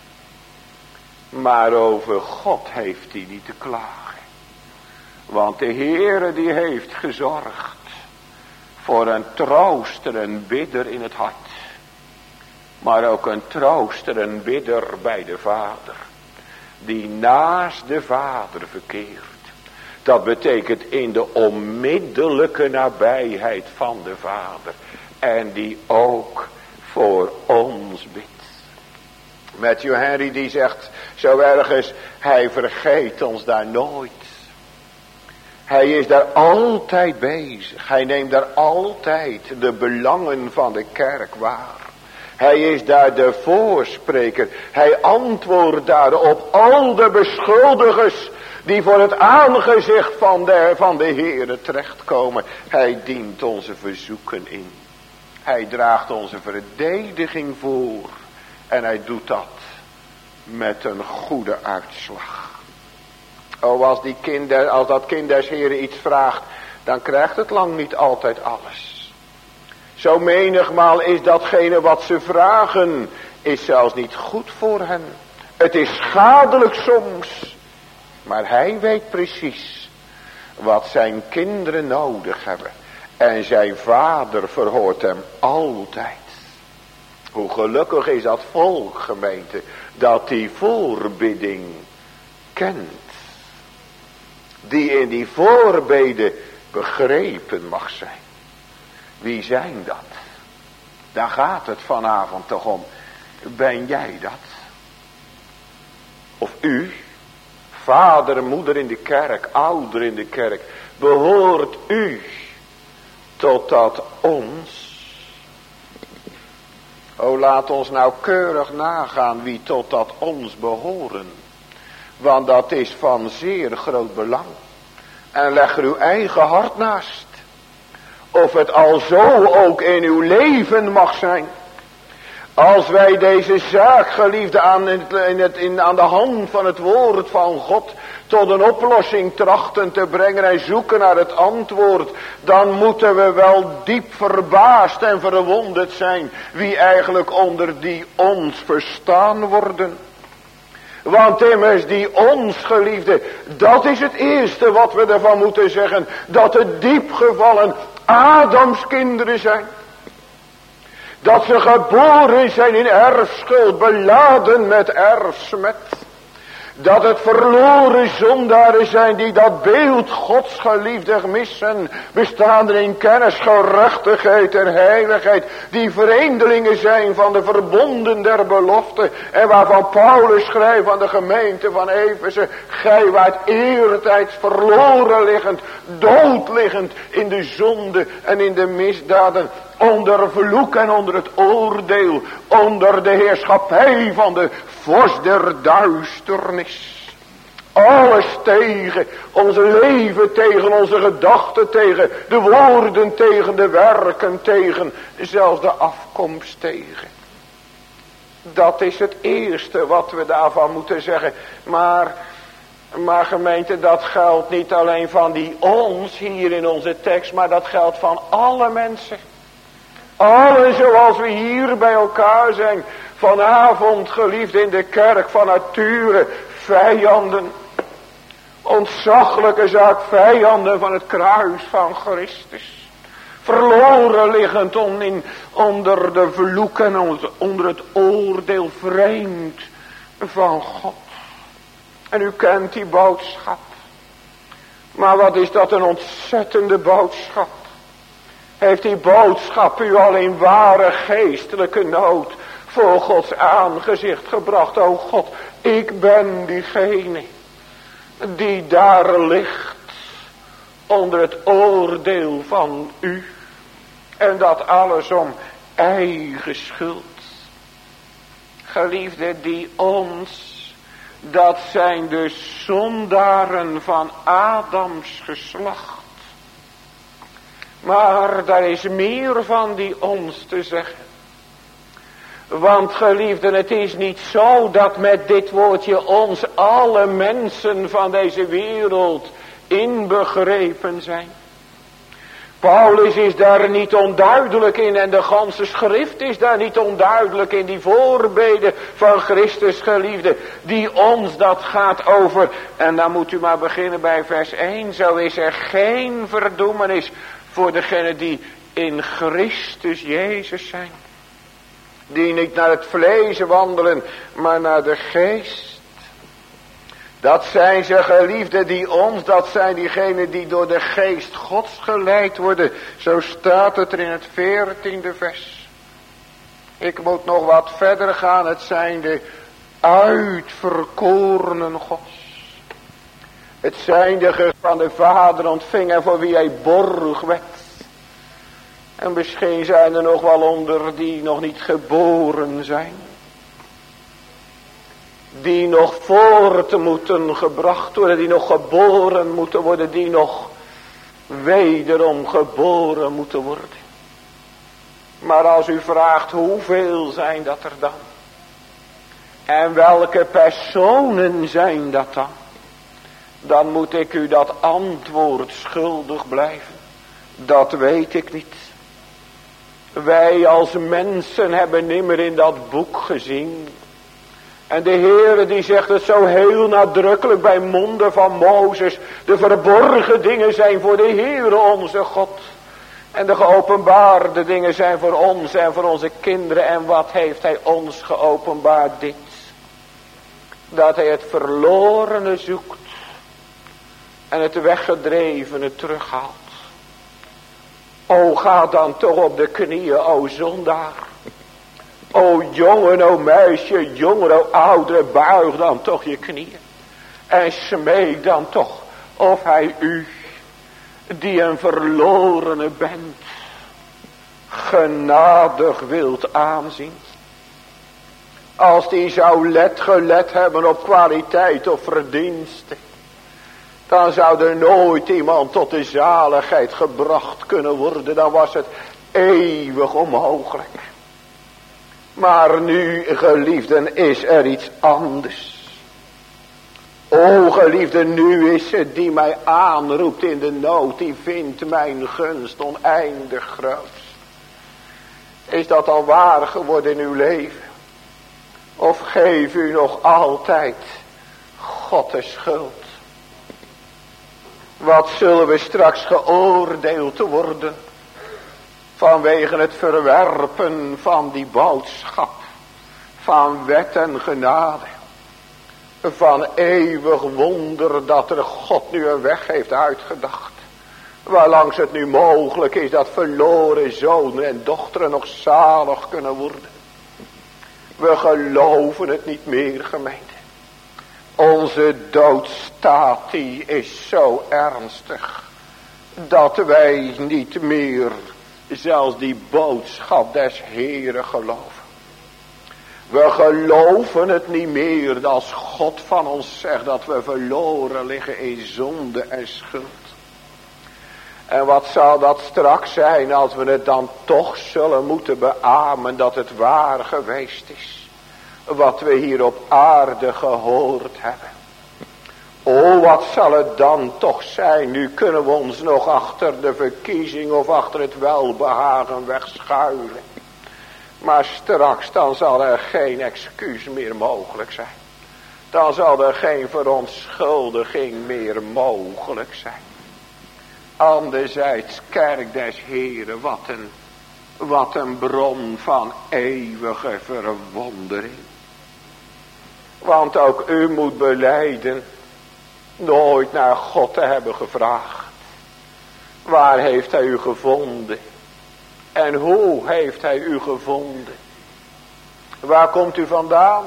Maar over God heeft hij niet te klagen. Want de Heere die heeft gezorgd voor een trooster, een bidder in het hart. Maar ook een trooster, een bidder bij de Vader. Die naast de Vader verkeert. Dat betekent in de onmiddellijke nabijheid van de Vader. En die ook voor ons bidt. Matthew Henry die zegt zo ergens, hij vergeet ons daar nooit. Hij is daar altijd bezig. Hij neemt daar altijd de belangen van de kerk waar. Hij is daar de voorspreker. Hij antwoordt daar op al de beschuldigers die voor het aangezicht van de Heere terechtkomen. Hij dient onze verzoeken in. Hij draagt onze verdediging voor. En hij doet dat met een goede uitslag. Als dat kind des Heren iets vraagt, dan krijgt het lang niet altijd alles. Zo menigmaal is datgene wat ze vragen, is zelfs niet goed voor hen. Het is schadelijk soms. Maar hij weet precies wat zijn kinderen nodig hebben. En zijn Vader verhoort hem altijd. Hoe gelukkig is dat volk, gemeente, dat die voorbidding kent. Die in die voorbeden begrepen mag zijn. Wie zijn dat? Daar gaat het vanavond toch om. Ben jij dat? Of u? Vader en moeder in de kerk, ouder in de kerk. Behoort u tot dat ons? O, laat ons nauwkeurig nagaan wie tot dat ons behoren. Want dat is van zeer groot belang. En leg er uw eigen hart naast. Of het al zo ook in uw leven mag zijn. Als wij deze zaak, geliefde, aan de hand van het woord van God tot een oplossing trachten te brengen en zoeken naar het antwoord, dan moeten we wel diep verbaasd en verwonderd zijn wie eigenlijk onder die ons verstaan worden. Want immers die ons, geliefde, dat is het eerste wat we ervan moeten zeggen, dat het diep gevallen Adams kinderen zijn. Dat ze geboren zijn in erfschuld, beladen met erfsmet. Dat het verloren zondaren zijn die dat beeld Gods geliefde missen. Bestaande in kennis, gerechtigheid en heiligheid. Die vreemdelingen zijn van de verbonden der belofte. En waarvan Paulus schrijft aan de gemeente van Efeze. Gij waart eertijds verloren liggend, dood liggend in de zonde en in de misdaden. Onder vloek en onder het oordeel. Onder de heerschappij van de vorst der duisternis. Alles tegen. Onze leven tegen. Onze gedachten tegen. De woorden tegen. De werken tegen. Zelfs de afkomst tegen. Dat is het eerste wat we daarvan moeten zeggen. Maar gemeente, dat geldt niet alleen van die ons hier in onze tekst. Maar dat geldt van alle mensen. Allen zoals we hier bij elkaar zijn. Vanavond, geliefd in de kerk, van nature vijanden. Ontzaglijke zaak, vijanden van het kruis van Christus. Verloren liggend onder de vloek en onder het oordeel, vreemd van God. En u kent die boodschap. Maar wat is dat een ontzettende boodschap. Heeft die boodschap u al in ware geestelijke nood voor Gods aangezicht gebracht. O God, ik ben diegene die daar ligt onder het oordeel van u. En dat alles om eigen schuld. Geliefde, die ons, dat zijn de zondaren van Adams geslacht. Maar daar is meer van die ons te zeggen. Want geliefden, het is niet zo dat met dit woordje ons alle mensen van deze wereld inbegrepen zijn. Paulus is daar niet onduidelijk in en de ganse schrift is daar niet onduidelijk in. Die voorbeden van Christus, geliefde, die ons, dat gaat over. En dan moet u maar beginnen bij vers 1. Zo is er geen verdoemenis voor degenen die in Christus Jezus zijn. Die niet naar het vlees wandelen, maar naar de geest. Dat zijn ze geliefden die ons, dat zijn diegenen die door de geest Gods geleid worden. Zo staat het er in het 14e vers. Ik moet nog wat verder gaan, het zijn de uitverkorenen Gods. Het zijn de van de Vader ontvingen voor wie hij borg werd. En misschien zijn er nog wel onder die nog niet geboren zijn. Die nog voort moeten gebracht worden, die nog geboren moeten worden, die nog wederom geboren moeten worden. Maar als u vraagt hoeveel zijn dat er dan? En welke personen zijn dat dan? Dan moet ik u dat antwoord schuldig blijven. Dat weet ik niet. Wij als mensen hebben nimmer in dat boek gezien. En de Heere die zegt het zo heel nadrukkelijk bij monden van Mozes. De verborgen dingen zijn voor de Heere onze God. En de geopenbaarde dingen zijn voor ons en voor onze kinderen. En wat heeft hij ons geopenbaard? Dit. Dat hij het verlorene zoekt. En het weggedrevene terughaalt. O, ga dan toch op de knieën, o zondaar. O jongen, o meisje, jonger, o oudere, buig dan toch je knieën. En smeek dan toch of hij u, die een verlorene bent, genadig wilt aanzien. Als die zou gelet hebben op kwaliteit of verdiensten, dan zou er nooit iemand tot de zaligheid gebracht kunnen worden. Dan was het eeuwig onmogelijk. Maar nu, geliefden, is er iets anders. O geliefden, nu is het die mij aanroept in de nood. Die vindt mijn gunst oneindig groot. Is dat al waar geworden in uw leven? Of geef u nog altijd God de schuld? Wat zullen we straks geoordeeld worden? Vanwege het verwerpen van die boodschap. Van wet en genade. Van eeuwig wonder dat er God nu een weg heeft uitgedacht. Waarlangs het nu mogelijk is dat verloren zonen en dochteren nog zalig kunnen worden. We geloven het niet meer, gemeente. Onze doodstaat die is zo ernstig. Dat wij niet meer zelfs die boodschap des Heeren geloven. We geloven het niet meer als God van ons zegt dat we verloren liggen in zonde en schuld. En wat zal dat straks zijn als we het dan toch zullen moeten beamen dat het waar geweest is. Wat we hier op aarde gehoord hebben. O, wat zal het dan toch zijn. Nu kunnen we ons nog achter de verkiezing of achter het welbehagen wegschuilen. Maar straks dan zal er geen excuus meer mogelijk zijn. Dan zal er geen verontschuldiging meer mogelijk zijn. Anderzijds, kerk des Heren, wat een bron van eeuwige verwondering. Want ook u moet belijden nooit naar God te hebben gevraagd. Waar heeft hij u gevonden? En hoe heeft hij u gevonden? Waar komt u vandaan?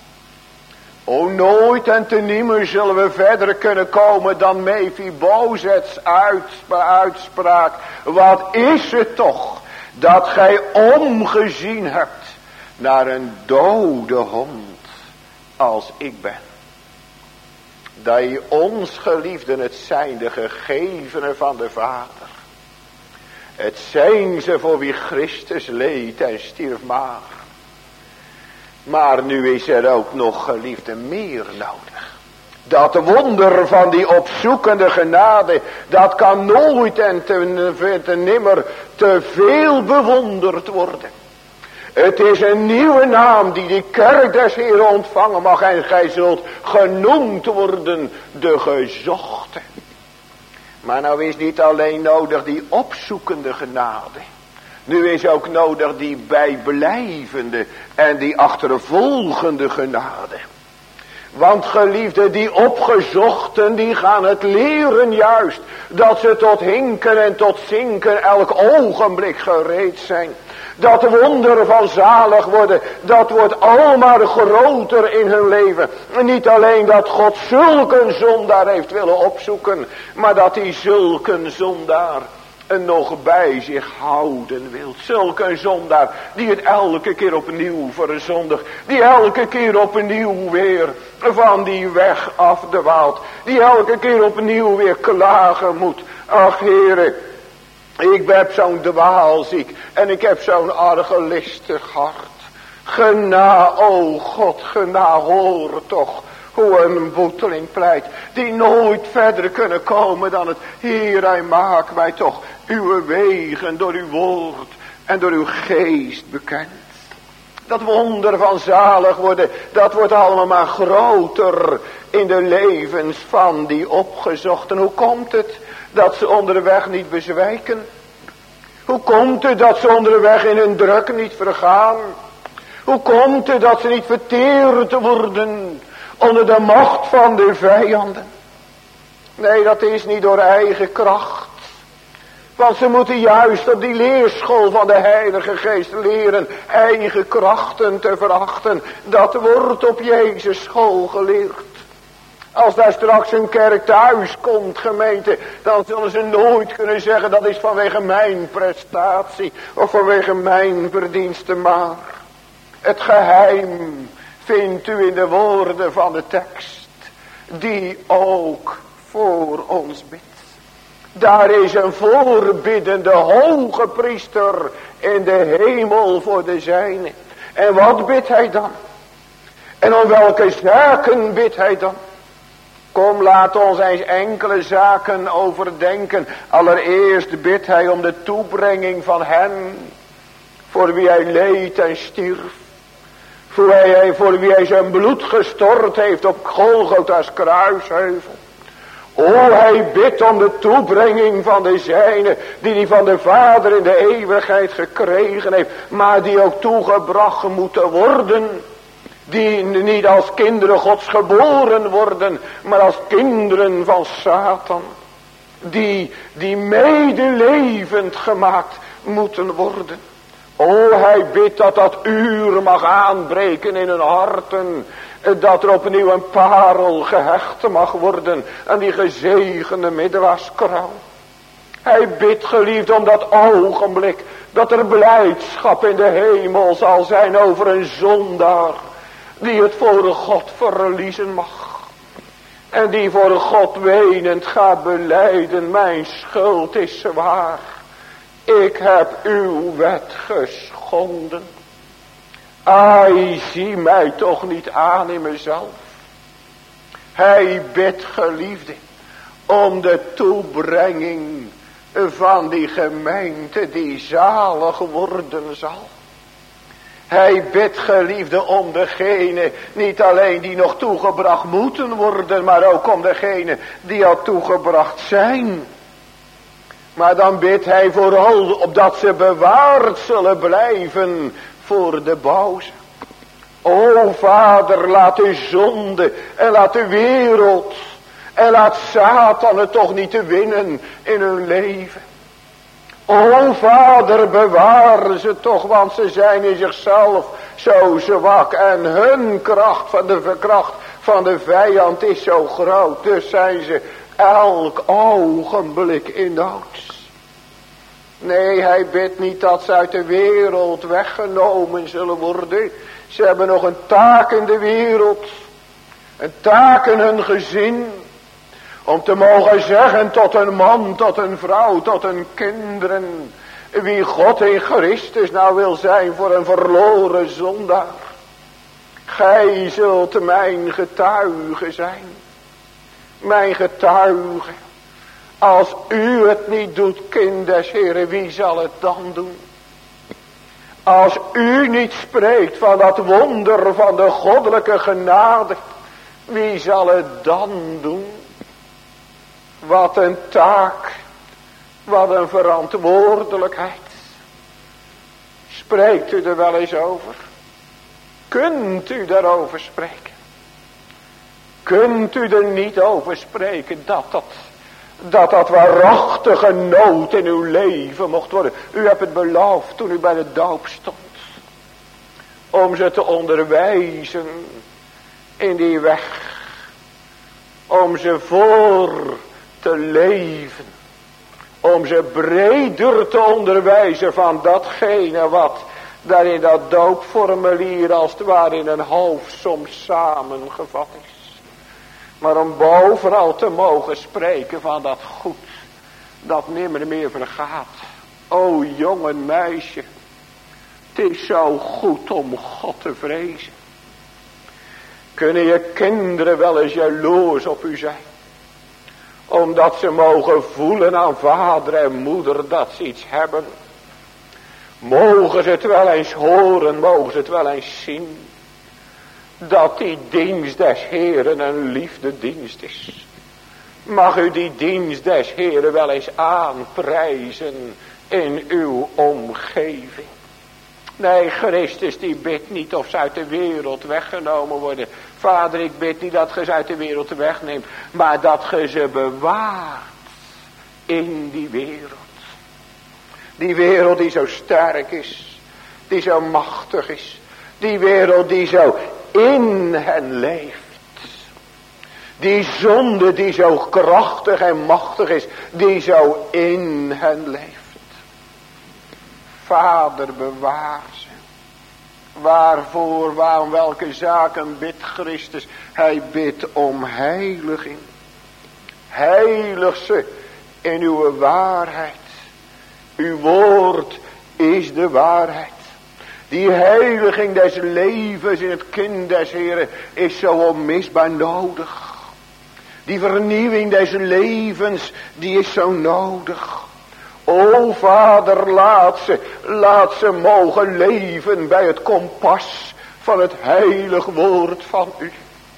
O, nooit en te nimmer zullen we verder kunnen komen dan Mephibozets uitspraak. Wat is het toch dat gij omgezien hebt naar een dode hond als ik ben. Dat je ons geliefden, het zijn de gegevenen van de Vader. Het zijn ze voor wie Christus leed en stierf mager. Maar nu is er ook nog geliefden meer nodig. Dat wonder van die opzoekende genade, dat kan nooit en te nimmer te veel bewonderd worden. Het is een nieuwe naam die de kerk des Heeren ontvangen mag. En gij zult genoemd worden de gezochte. Maar nou is niet alleen nodig die opzoekende genade. Nu is ook nodig die bijblijvende en die achtervolgende genade. Want geliefde, die opgezochten, die gaan het leren juist. Dat ze tot hinken en tot zinken elk ogenblik gereed zijn. Dat wonder van zalig worden, dat wordt almaar groter in hun leven. En niet alleen dat God zulke zondaar heeft willen opzoeken, maar dat hij zulke zondaar nog bij zich houden wil. Zulke zondaar die het elke keer opnieuw verzondigt. Die elke keer opnieuw weer van die weg afdwaalt. Die elke keer opnieuw weer klagen moet. Ach Heere, ik heb zo'n dwaalziek en ik heb zo'n argelistig hart. Gena, o God, gena, hoor toch hoe een boeteling pleit. Die nooit verder kunnen komen dan het: Heer, hij maakt mij toch uw wegen door uw woord en door uw geest bekend. Dat wonder van zalig worden, dat wordt allemaal maar groter in de levens van die opgezochten. Hoe komt het dat ze onderweg niet bezwijken? Hoe komt het dat ze onderweg in hun druk niet vergaan? Hoe komt het dat ze niet verteerd worden onder de macht van de vijanden? Nee, dat is niet door eigen kracht. Want ze moeten juist op die leerschool van de Heilige Geest leren eigen krachten te verachten. Dat wordt op Jezus school geleerd. Als daar straks een kerk thuis komt, gemeente, dan zullen ze nooit kunnen zeggen: dat is vanwege mijn prestatie of vanwege mijn verdiensten. Maar het geheim vindt u in de woorden van de tekst, die ook voor ons bidt. Daar is een voorbiddende hoge priester in de hemel voor de zijne. En wat bidt hij dan? En om welke zaken bidt hij dan? Kom, laat ons eens enkele zaken overdenken. Allereerst bidt hij om de toebrenging van hen voor wie hij leed en stierf. Voor wie hij zijn bloed gestort heeft op Golgotha's kruisheuvel. O, hij bidt om de toebrenging van de zijne, die hij van de Vader in de eeuwigheid gekregen heeft, maar die ook toegebracht moeten worden. Die niet als kinderen Gods geboren worden, maar als kinderen van Satan. Die medelevend gemaakt moeten worden. O, hij bidt dat dat uur mag aanbreken in hun harten. Dat er opnieuw een parel gehecht mag worden aan die gezegende middelaarskrauw. Hij bidt, geliefd, om dat ogenblik dat er blijdschap in de hemel zal zijn over een zondaar die het voor God verliezen mag. En die voor God wenend gaat belijden: mijn schuld is zwaar. Ik heb uw wet geschonden. Ai, zie mij toch niet aan in mezelf. Hij bidt, geliefde, om de toebrenging van die gemeente die zalig worden zal. Hij bidt, geliefde, om degene, niet alleen die nog toegebracht moeten worden, maar ook om degene die al toegebracht zijn. Maar dan bidt hij vooral opdat ze bewaard zullen blijven voor de boze. O Vader, laat de zonde en laat de wereld en laat Satan het toch niet te winnen in hun leven. O Vader, bewaar ze toch, want ze zijn in zichzelf zo zwak en hun kracht van de vijand is zo groot. Dus zijn ze elk ogenblik in nood. Nee, hij bidt niet dat ze uit de wereld weggenomen zullen worden. Ze hebben nog een taak in de wereld. Een taak in hun gezin. Om te mogen zeggen tot een man, tot een vrouw, tot hun kinderen. Wie God in Christus nou wil zijn voor een verloren zondaar. Gij zult mijn getuige zijn. Mijn getuige. Als u het niet doet, kind des Heren, wie zal het dan doen? Als u niet spreekt van dat wonder van de goddelijke genade, wie zal het dan doen? Wat een taak. Wat een verantwoordelijkheid. Spreekt u er wel eens over? Kunt u daarover spreken? Kunt u er niet over spreken dat waarachtige nood in uw leven mocht worden? U hebt het beloofd toen u bij de doop stond. Om ze te onderwijzen in die weg. Om ze voor te leven. Om ze breder te onderwijzen van datgene wat daar in dat doopformulier als het ware in een hoofdsom samengevat is. Maar om bovenal te mogen spreken van dat goed dat nimmer meer vergaat. O jonge meisje, het is zo goed om God te vrezen. Kunnen je kinderen wel eens jaloers op u zijn? Omdat ze mogen voelen aan vader en moeder dat ze iets hebben. Mogen ze het wel eens horen, mogen ze het wel eens zien. Dat die dienst des Heeren een liefdedienst is. Mag u die dienst des Heeren wel eens aanprijzen in uw omgeving. Nee, Christus die bidt niet of ze uit de wereld weggenomen worden. Vader, ik bid niet dat ge ze uit de wereld wegneemt. Maar dat ge ze bewaart in die wereld. Die wereld die zo sterk is. Die zo machtig is. Die wereld die zo in hen leeft. Die zonde die zo krachtig en machtig is. Die zo in hen leeft. Vader, bewaar ze. Waarvoor, waarom, welke zaken bidt Christus? Hij bidt om heiliging. Heilig ze in uw waarheid. Uw woord is de waarheid. Die heiliging des levens in het kind des Heren is zo onmisbaar nodig. Die vernieuwing des levens, die is zo nodig. O Vader, laat ze mogen leven bij het kompas van het heilig woord van u.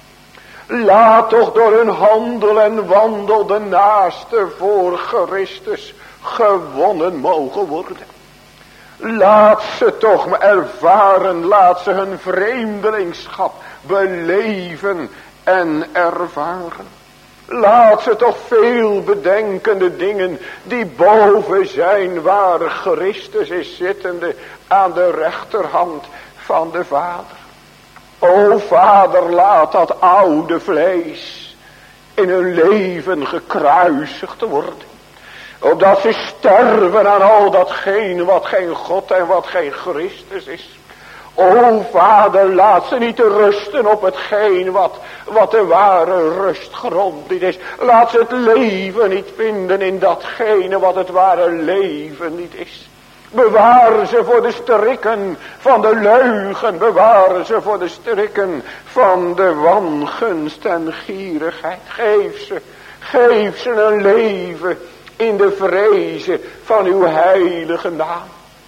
Laat toch door hun handel en wandel de naaste voor Christus gewonnen mogen worden. Laat ze toch ervaren, laat ze hun vreemdelingschap beleven en ervaren. Laat ze toch veel bedenkende dingen die boven zijn waar Christus is zittende aan de rechterhand van de Vader. O Vader, laat dat oude vlees in hun leven gekruisigd worden. Opdat ze sterven aan al datgene wat geen God en wat geen Christus is. O Vader, laat ze niet rusten op hetgeen wat de ware rustgrond niet is. Laat ze het leven niet vinden in datgene wat het ware leven niet is. Bewaar ze voor de strikken van de leugen. Bewaar ze voor de strikken van de wangunst en gierigheid. Geef ze een leven in de vrezen van uw heilige naam.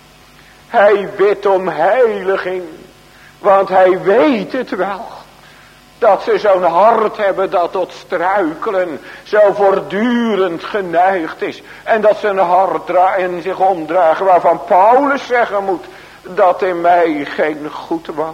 Hij bidt om heiliging, want hij weet het wel. Dat ze zo'n hart hebben dat tot struikelen zo voortdurend geneigd is. En dat ze een hart in zich omdragen waarvan Paulus zeggen moet dat in mij geen goed woont.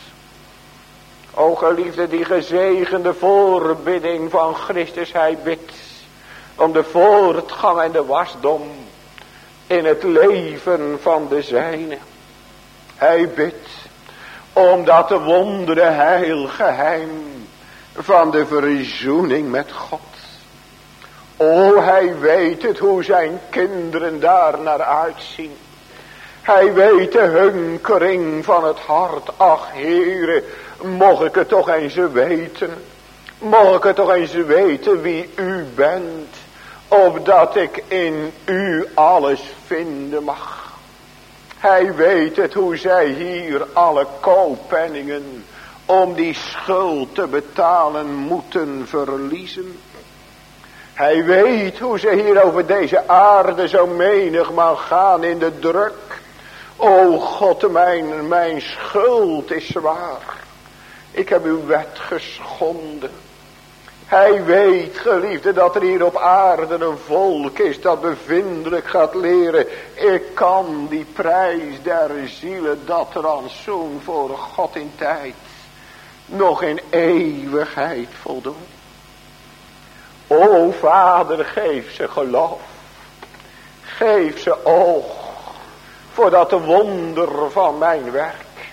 O geliefde, die gezegende voorbidding van Christus, hij bidt om de voortgang en de wasdom in het leven van de zijne. Hij bidt om dat de wondere heilgeheim van de verzoening met God. O, hij weet het hoe zijn kinderen daar naar uitzien. Hij weet de hunkering van het hart. Ach Heere, mocht ik het toch eens weten. Mocht ik het toch eens weten wie u bent. Opdat ik in u alles vinden mag. Hij weet het hoe zij hier alle kooppenningen om die schuld te betalen moeten verliezen. Hij weet hoe ze hier over deze aarde zo menigmaal gaan in de druk. O God, mijn schuld is zwaar. Ik heb uw wet geschonden. Hij weet, geliefde, dat er hier op aarde een volk is dat bevindelijk gaat leren. Ik kan die prijs der zielen, dat rantsoen voor God in tijd, nog in eeuwigheid voldoen. O Vader, geef ze geloof. Geef ze oog voor dat wonder van mijn werk.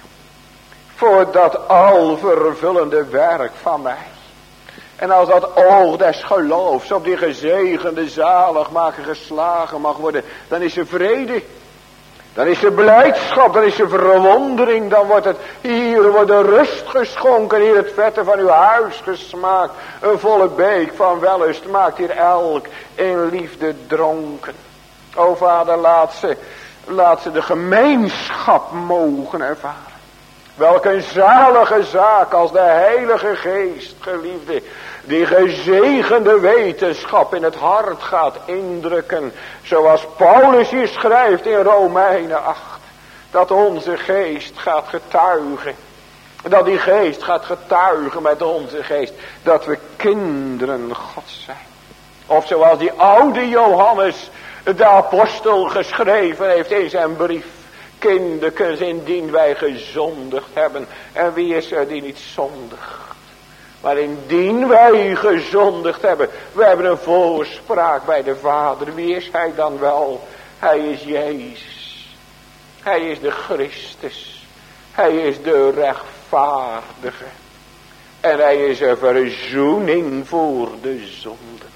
Voor dat alvervullende werk van mij. En als dat oog des geloofs op die gezegende zaligmaker geslagen mag worden, dan is er vrede. Dan is er blijdschap, dan is er verwondering, dan wordt het, hier wordt de rust geschonken, hier het vette van uw huis gesmaakt. Een volle beek van wellust maakt hier elk in liefde dronken. O Vader, laat ze de gemeenschap mogen ervaren. Welk een zalige zaak als de Heilige Geest, geliefde, die gezegende wetenschap in het hart gaat indrukken. Zoals Paulus hier schrijft in Romeinen 8. Dat onze geest gaat getuigen. Dat die geest gaat getuigen met onze geest. Dat we kinderen Gods zijn. Of zoals die oude Johannes, de apostel, geschreven heeft in zijn brief. Kinderkens, indien wij gezondigd hebben. En wie is er die niet zondigt? Maar indien wij gezondigd hebben. We hebben een voorspraak bij de Vader. Wie is hij dan wel? Hij is Jezus. Hij is de Christus. Hij is de rechtvaardige. En hij is een verzoening voor de zonde.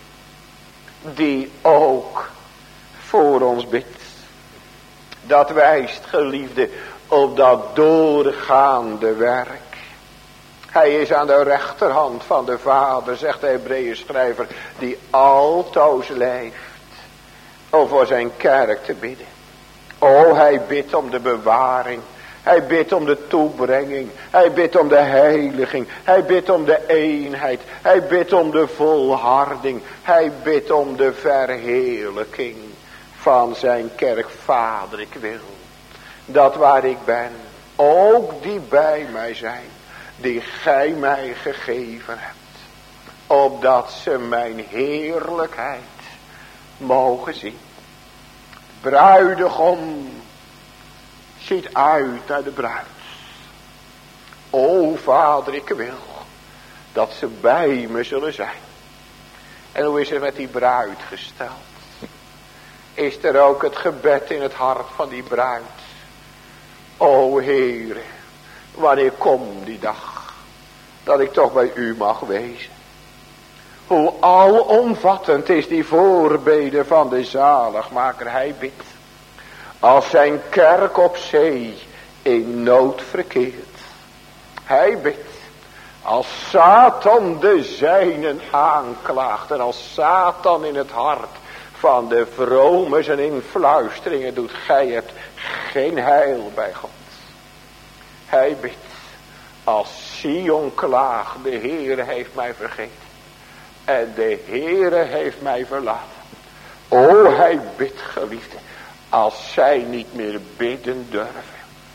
Die ook voor ons bidt. Dat wijst, geliefde, op dat doorgaande werk. Hij is aan de rechterhand van de Vader, zegt de Hebreeënschrijver, die altoos leeft om voor zijn kerk te bidden. O, hij bidt om de bewaring. Hij bidt om de toebrenging. Hij bidt om de heiliging. Hij bidt om de eenheid. Hij bidt om de volharding. Hij bidt om de verheerlijking van zijn kerk. Vader, ik wil dat waar ik ben, ook die bij mij zijn, die gij mij gegeven hebt, opdat ze mijn heerlijkheid mogen zien. Bruidegom ziet uit naar de bruid. O Vader, ik wil dat ze bij me zullen zijn. En hoe is het met die bruid gesteld? Is er ook het gebed in het hart van die bruid? O Heere, wanneer komt die dag dat ik toch bij u mag wezen? Hoe alomvattend is die voorbede van de zaligmaker. Hij bidt als zijn kerk op zee in nood verkeert. Hij bidt als Satan de zijnen aanklaagt. En als Satan in het hart van de vrome zijn influisteringen doet. Gij hebt geen heil bij God. Hij bidt als Sion klaagt. De Heere heeft mij vergeten. En de Heere heeft mij verlaten. O, hij bidt, geliefde. Als zij niet meer bidden durven.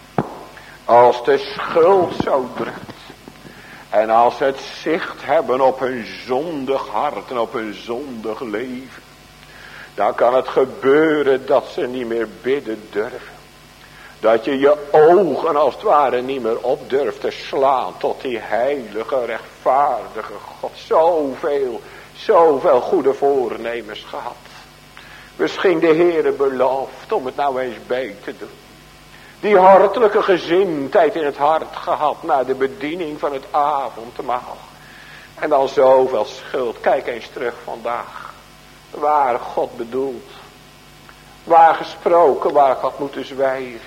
Als de schuld zo drukt. En als ze het zicht hebben op hun zondig hart en op hun zondig leven. Dan kan het gebeuren dat ze niet meer bidden durven. Dat je je ogen als het ware niet meer op durft te slaan tot die heilige, rechtvaardige God. Zoveel goede voornemens gehad. Misschien de Heere belooft om het nou eens bij te doen. Die hartelijke gezindheid in het hart gehad naar de bediening van het avondmaal. En dan zoveel schuld. Kijk eens terug vandaag. Waar God bedoelt. Waar gesproken, waar ik had moeten zwijgen.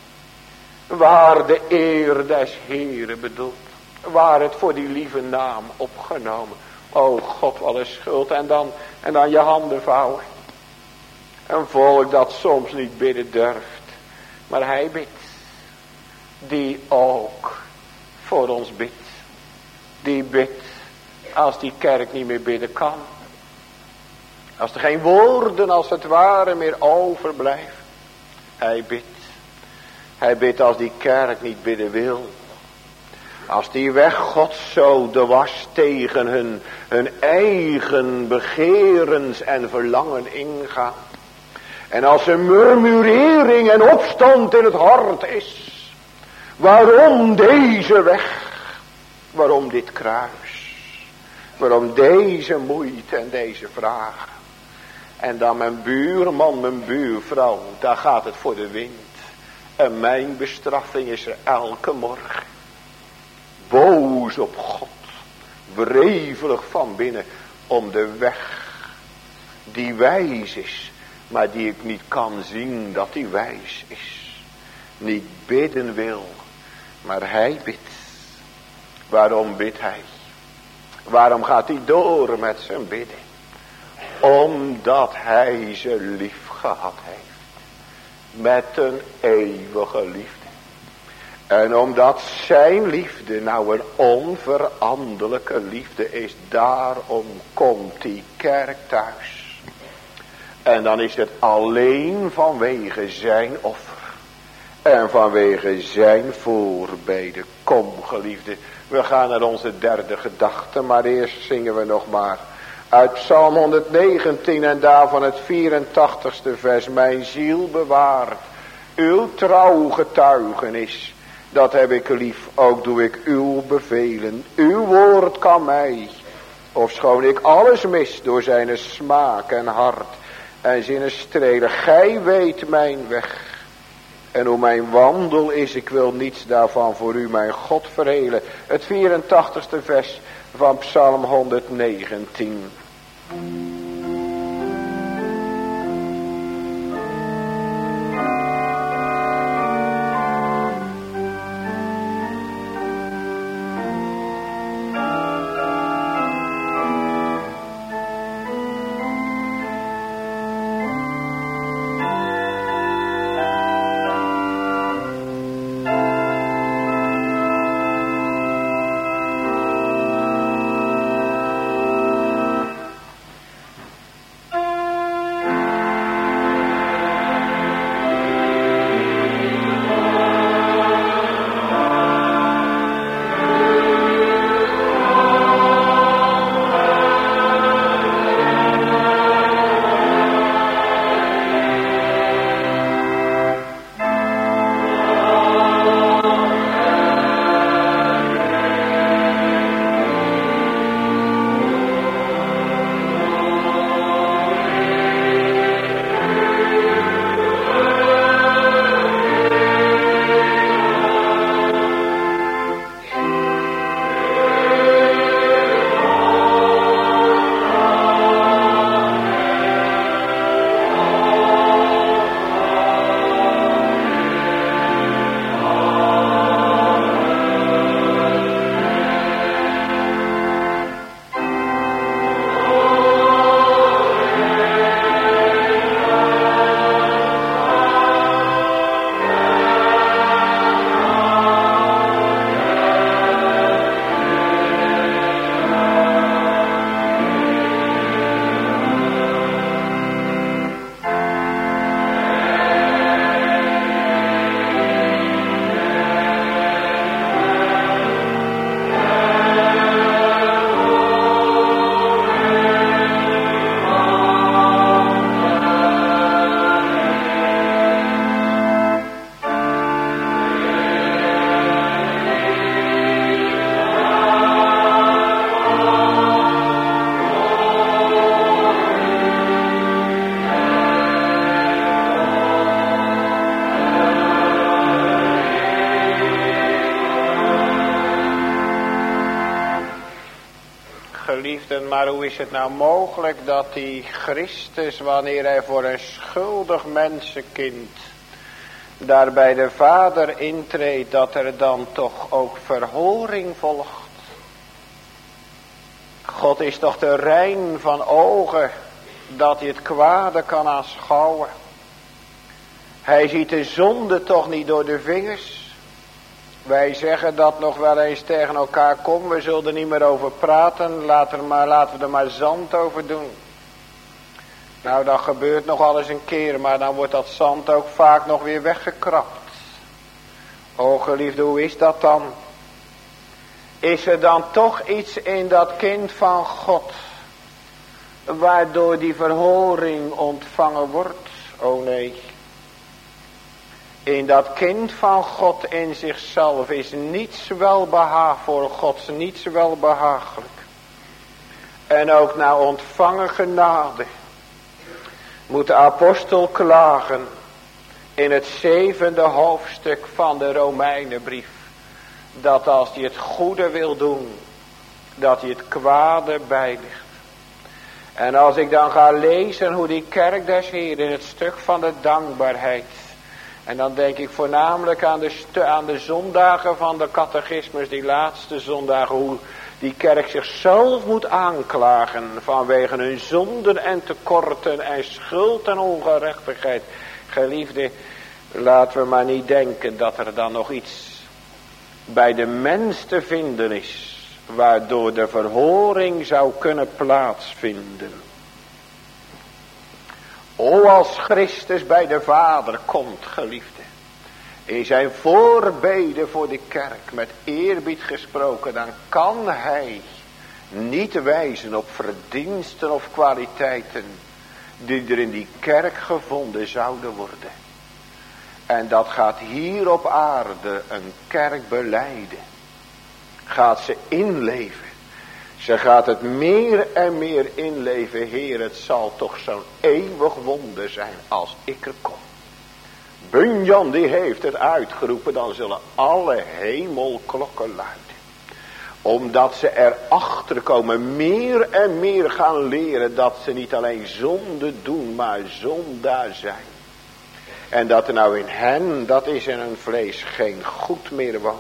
Waar de eer des Heeren bedoelt. Waar het voor die lieve naam opgenomen. O God, wat een schuld. En dan je handen vouwen. Een volk dat soms niet bidden durft. Maar hij bidt. Die ook voor ons bidt. Die bidt als die kerk niet meer bidden kan. Als er geen woorden als het ware meer overblijven. Hij bidt. Hij bidt als die kerk niet bidden wil. Als die weg Gods zoden was tegen hun eigen begerens en verlangen ingaan. En als er murmurering en opstand in het hart is. Waarom deze weg? Waarom dit kruis? Waarom deze moeite en deze vragen? En dan mijn buurman, mijn buurvrouw, daar gaat het voor de wind. En mijn bestraffing is er elke morgen. Boos op God. Wrevelig van binnen om de weg die wijs is. Maar die ik niet kan zien dat die wijs is. Niet bidden wil. Maar hij bidt. Waarom bidt hij? Waarom gaat hij door met zijn bidden? Omdat hij ze lief gehad heeft. Met een eeuwige liefde. En omdat zijn liefde nou een onveranderlijke liefde is. Daarom komt die kerk thuis. En dan is het alleen vanwege zijn offer. En vanwege zijn voorbeden. Kom geliefde. We gaan naar onze derde gedachte. Maar eerst zingen we nog maar. Uit Psalm 119 en daarvan het 84ste vers. Mijn ziel bewaart. Uw trouw getuigenis. Dat heb ik lief. Ook doe ik uw bevelen. Uw woord kan mij. Ofschoon ik alles mis door zijn smaak en hart. En zinnen strelen. Gij weet mijn weg. En hoe mijn wandel is, ik wil niets daarvan voor u, mijn God, verhelen. Het 84ste vers van Psalm 119. Maar hoe is het nou mogelijk dat die Christus, wanneer hij voor een schuldig mensenkind daar bij de Vader intreedt, dat er dan toch ook verhoring volgt? God is toch te rein van ogen dat hij het kwade kan aanschouwen. Hij ziet de zonde toch niet door de vingers. Wij zeggen dat nog wel eens tegen elkaar. Kom, we zullen er niet meer over praten. Laten we er maar zand over doen. Nou, dat gebeurt nog wel eens een keer. Maar dan wordt dat zand ook vaak nog weer weggekrapt. O geliefde, hoe is dat dan? Is er dan toch iets in dat kind van God, waardoor die verhoring ontvangen wordt? O nee. In dat kind van God in zichzelf is niets welbehaag voor God, niets welbehagelijk. En ook na ontvangen genade moet de apostel klagen in het 7e hoofdstuk van de Romeinenbrief, dat als hij het goede wil doen, dat hij het kwade bijligt. En als ik dan ga lezen hoe die kerk des Heeren in het stuk van de dankbaarheid, en dan denk ik voornamelijk aan de zondagen van de catechismus, die laatste zondagen, hoe die kerk zichzelf moet aanklagen vanwege hun zonden en tekorten en schuld en ongerechtigheid. Geliefde, laten we maar niet denken dat er dan nog iets bij de mens te vinden is, waardoor de verhoring zou kunnen plaatsvinden. O, als Christus bij de Vader komt, geliefde, in zijn voorbeden voor de kerk, met eerbied gesproken, dan kan hij niet wijzen op verdiensten of kwaliteiten die er in die kerk gevonden zouden worden. En dat gaat hier op aarde een kerk belijden. Gaat ze inleven. Ze gaat het meer en meer inleven. Heer, het zal toch zo'n eeuwig wonder zijn als ik er kom. Bunyan die heeft het uitgeroepen, dan zullen alle hemelklokken luiden. Omdat ze erachter komen, meer en meer gaan leren dat ze niet alleen zonde doen, maar zondaar zijn. En dat er nou in hen, dat is in hun vlees, geen goed meer woont.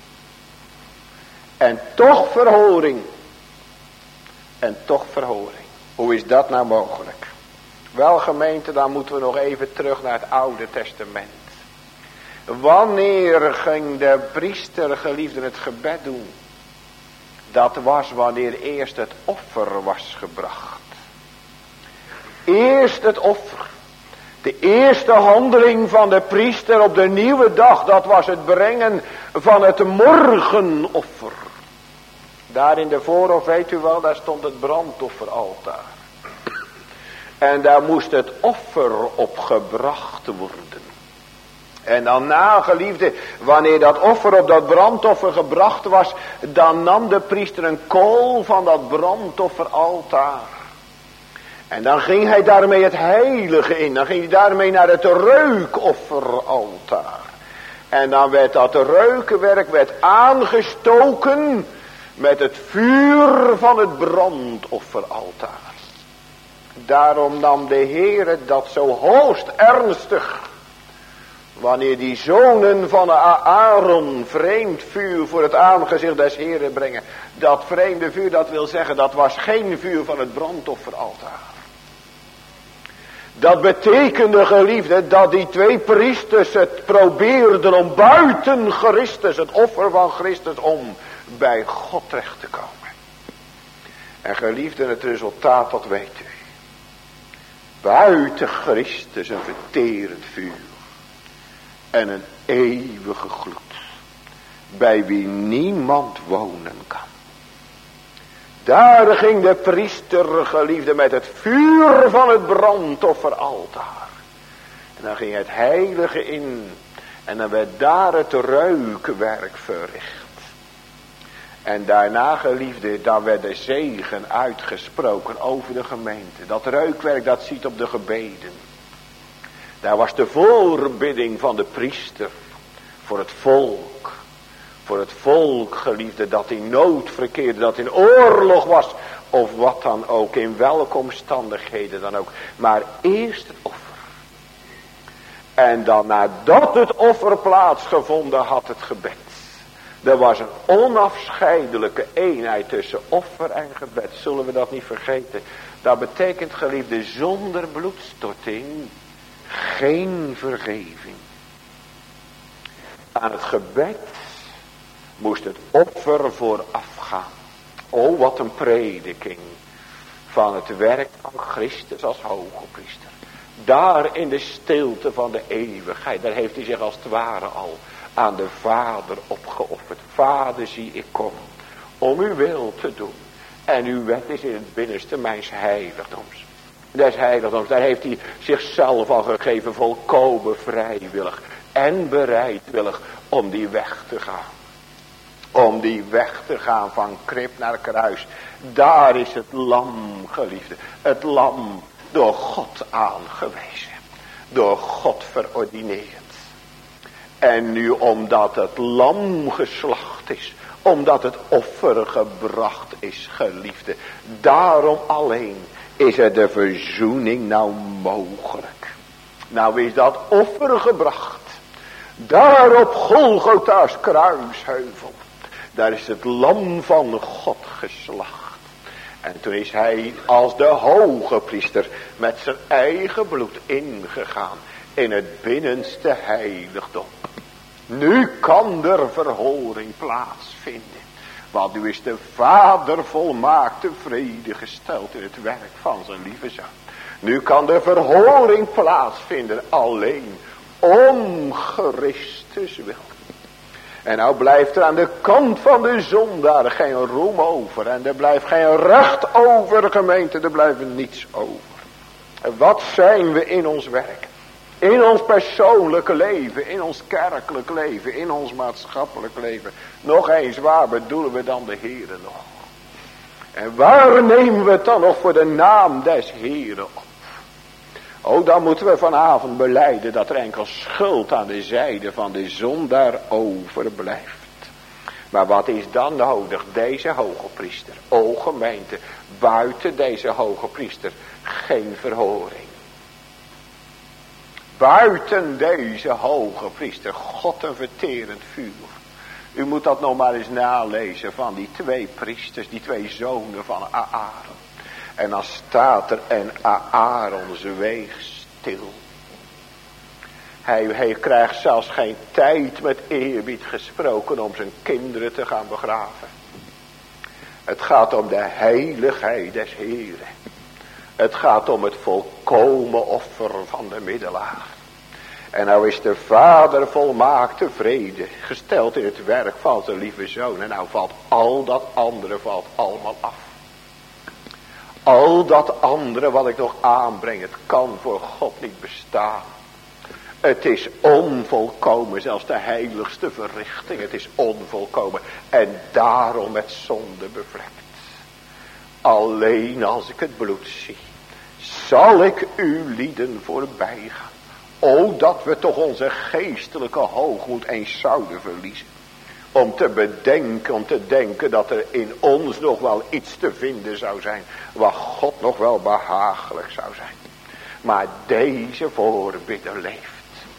En toch verhoring. En toch verhoring. Hoe is dat nou mogelijk? Wel, gemeente, dan moeten we nog even terug naar het Oude Testament. Wanneer ging de priester, geliefden, het gebed doen? Dat was wanneer eerst het offer was gebracht. Eerst het offer. De eerste handeling van de priester op de nieuwe dag, dat was het brengen van het morgenoffer. Daar in de voorhof, weet u wel, daar stond het brandofferaltaar. En daar moest het offer op gebracht worden. En dan geliefde, wanneer dat offer op dat brandoffer gebracht was, dan nam de priester een kool van dat brandofferaltaar. En dan ging hij daarmee het heilige in. Dan ging hij daarmee naar het reukofferaltaar. En dan werd dat reukenwerk werd aangestoken met het vuur van het brandofferaltaar. Daarom nam de Heere dat zo hoogst ernstig. Wanneer die zonen van Aaron vreemd vuur voor het aangezicht des Heeren brengen. Dat vreemde vuur, dat wil zeggen, dat was geen vuur van het brandofferaltaar. Dat betekende, geliefde, dat die twee priesters het probeerden om buiten Christus, het offer van Christus, om bij God terecht te komen. En geliefde, het resultaat, dat weet u. Buiten Christus een verterend vuur. En een eeuwige gloed. Bij wie niemand wonen kan. Daar ging de priester, geliefde, met het vuur van het brandofferaltaar. En dan ging het heilige in. En dan werd daar het reukwerk verricht. En daarna, geliefde, dan werd de zegen uitgesproken over de gemeente. Dat reukwerk, dat ziet op de gebeden. Daar was de voorbidding van de priester voor het volk. Voor het volk, geliefde, dat in nood verkeerde, dat in oorlog was. Of wat dan ook, in welke omstandigheden dan ook. Maar eerst het offer. En dan nadat het offer plaatsgevonden had, het gebed. Er was een onafscheidelijke eenheid tussen offer en gebed. Zullen we dat niet vergeten? Dat betekent, geliefde, zonder bloedstorting geen vergeving. Aan het gebed moest het offer voorafgaan. O, wat een prediking van het werk van Christus als hoge priester. Daar in de stilte van de eeuwigheid, daar heeft hij zich als het ware al aan de Vader opgeofferd. Vader, zie, ik kom. om uw wil te doen. En uw wet is in het binnenste mijns heiligdoms. Des heiligdoms, daar heeft hij zichzelf al gegeven, volkomen vrijwillig en bereidwillig om die weg te gaan. Om die weg te gaan van krib naar kruis. Daar is het lam, geliefde. Het lam door God aangewezen. Door God verordineerd. En nu omdat het lam geslacht is. Omdat het offer gebracht is, geliefde. Daarom alleen is er de verzoening nou mogelijk. Nou is dat offer gebracht. Daar op Golgotha's kruisheuvel. Daar is het lam van God geslacht. En toen is hij als de hoge priester met zijn eigen bloed ingegaan in het binnenste heiligdom. Nu kan er verhoring plaatsvinden. Want nu is de Vader volmaakt tevreden gesteld in het werk van zijn lieve zoon. Nu kan de verhoring plaatsvinden alleen om Christus wil. En nou blijft er aan de kant van de zondaar geen roem over. En er blijft geen recht over, gemeente. Er blijft niets over. En wat zijn we in ons werk? In ons persoonlijke leven, in ons kerkelijk leven, in ons maatschappelijk leven. Nog eens, waar bedoelen we dan de Heere nog? En waar nemen we het dan nog voor de naam des Heeren op? Oh, dan moeten we vanavond belijden dat er enkel schuld aan de zijde van de zondaar overblijft. Maar wat is dan nodig? Deze hoge priester. O gemeente, buiten deze hoge priester geen verhoring. Buiten deze hoge priester, God een verterend vuur. U moet dat nog maar eens nalezen van die twee priesters, die twee zonen van Aaron. En dan staat er, en Aaron zweeg stil. Hij krijgt zelfs geen tijd met eerbied gesproken om zijn kinderen te gaan begraven. Het gaat om de heiligheid des Heren. Het gaat om het volkomen offer van de middelaar. En nou is de Vader volmaakt tevreden gesteld in het werk van zijn lieve zoon. En nou valt al dat andere allemaal af. Al dat andere wat ik nog aanbreng, het kan voor God niet bestaan. Het is onvolkomen, zelfs de heiligste verrichting, het is onvolkomen. En daarom met zonde bevlekt. Alleen als ik het bloed zie, zal ik uw lieden voorbij gaan. O, dat we toch onze geestelijke hoogmoed eens zouden verliezen. Om te denken dat er in ons nog wel iets te vinden zou zijn. Wat God nog wel behagelijk zou zijn. Maar deze voorbidder leeft.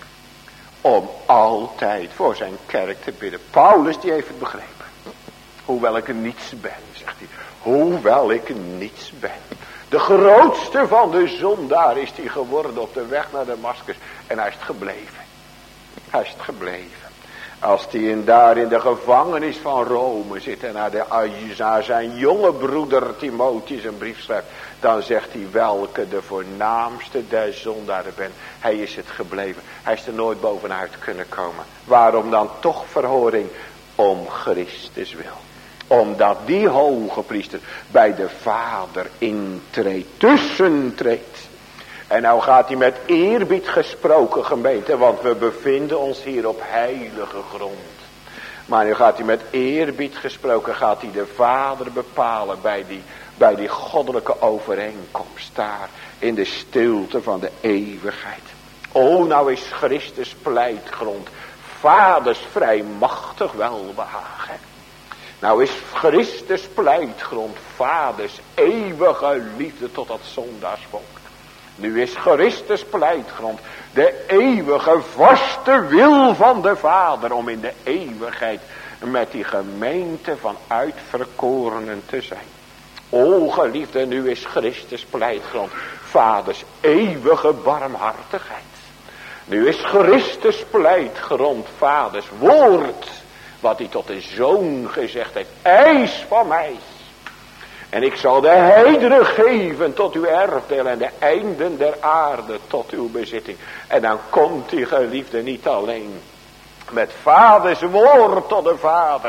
Om altijd voor zijn kerk te bidden. Paulus die heeft het begrepen. Hoewel ik niets ben, zegt hij. Hoewel ik niets ben. De grootste van de zondaar is hij geworden op de weg naar Damaskus. En hij is het gebleven. Hij is het gebleven. Als hij daar in de gevangenis van Rome zit en naar zijn jonge broeder Timotheus een brief schrijft. Dan zegt hij welke de voornaamste der zondaren bent. Hij is het gebleven. Hij is er nooit bovenuit kunnen komen. Waarom dan toch verhoring? Om Christus wil. Omdat die hoge priester bij de Vader intreedt, tussentreedt. En nou gaat hij met eerbied gesproken, gemeente, want we bevinden ons hier op heilige grond. Maar nu gaat hij met eerbied gesproken, gaat hij de Vader bepalen bij die goddelijke overeenkomst daar in de stilte van de eeuwigheid. O, nou is Christus pleitgrond, Vaders vrijmachtig welbehagen. Nou is Christus pleitgrond, Vaders eeuwige liefde tot dat zondaarsvolk. Nu is Christus pleitgrond, de eeuwige vaste wil van de Vader om in de eeuwigheid met die gemeente van uitverkorenen te zijn. O geliefde, nu is Christus pleitgrond, Vaders eeuwige barmhartigheid. Nu is Christus pleitgrond, Vaders woord, wat hij tot de Zoon gezegd heeft, eis van mij. En ik zal de heidenen geven tot uw erfdeel en de einden der aarde tot uw bezitting. En dan komt die geliefde niet alleen met Vaders woord tot de Vader,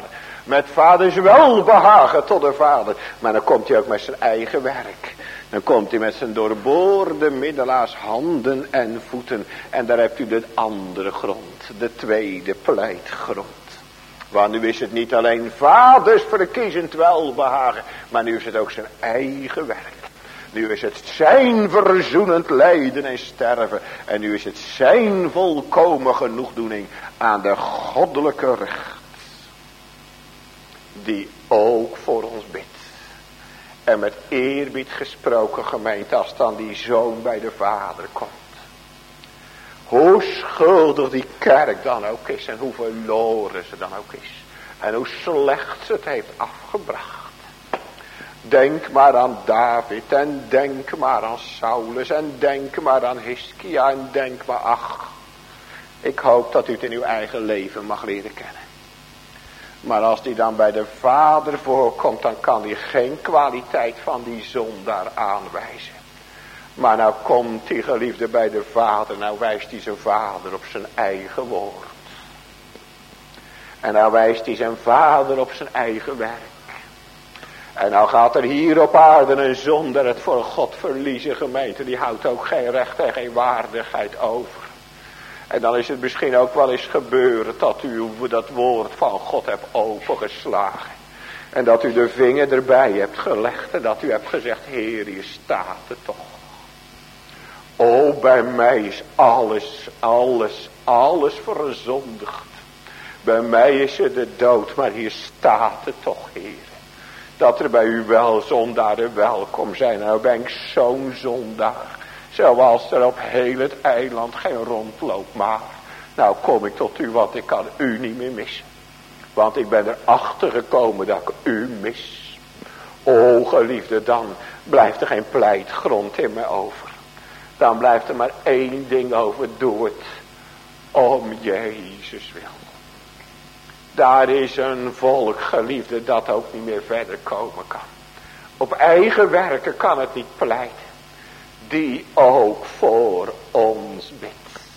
Met vaders welbehagen tot de Vader. Maar dan komt hij ook met zijn eigen werk. Dan komt hij met zijn doorboorde middelaars handen en voeten. En daar hebt u de andere grond. De tweede pleitgrond. Want nu is het niet alleen vaders verkiezend welbehagen. Maar nu is het ook zijn eigen werk. Nu is het zijn verzoenend lijden en sterven. En nu is het zijn volkomen genoegdoening aan de goddelijke recht. Die ook voor ons bidt. En met eerbied gesproken gemeente, als dan die zoon bij de Vader komt. Hoe schuldig die kerk dan ook is. En hoe verloren ze dan ook is. En hoe slecht ze het heeft afgebracht. Denk maar aan David. En denk maar aan Saulus. En denk maar aan Hiskia. En denk maar, ach. Ik hoop dat u het in uw eigen leven mag leren kennen. Maar als die dan bij de Vader voorkomt, dan kan hij geen kwaliteit van die zondaar aanwijzen. Maar nou komt die geliefde bij de Vader, nou wijst hij zijn Vader op zijn eigen woord. En nou wijst hij zijn Vader op zijn eigen werk. En nou gaat er hier op aarde een zondaar het voor God verliezen, gemeente. Die houdt ook geen recht en geen waardigheid over. En dan is het misschien ook wel eens gebeurd dat u dat woord van God hebt opengeslagen. En dat u de vinger erbij hebt gelegd en dat u hebt gezegd, Heer, hier staat het toch. O, bij mij is alles verzondigd. Bij mij is het de dood, maar hier staat het toch, Heer. Dat er bij u wel zondaren welkom zijn. Nou ben ik zo'n zondaar. Zoals er op heel het eiland geen rondloop maar. Nou kom ik tot u, want ik kan u niet meer missen. Want ik ben erachter gekomen dat ik u mis. O geliefde, dan blijft er geen pleitgrond in me over. Dan blijft er maar één ding over. Doe het om Jezus wil. Daar is een volk, geliefde, dat ook niet meer verder komen kan. Op eigen werken kan het niet pleiten. Die ook voor ons bidt.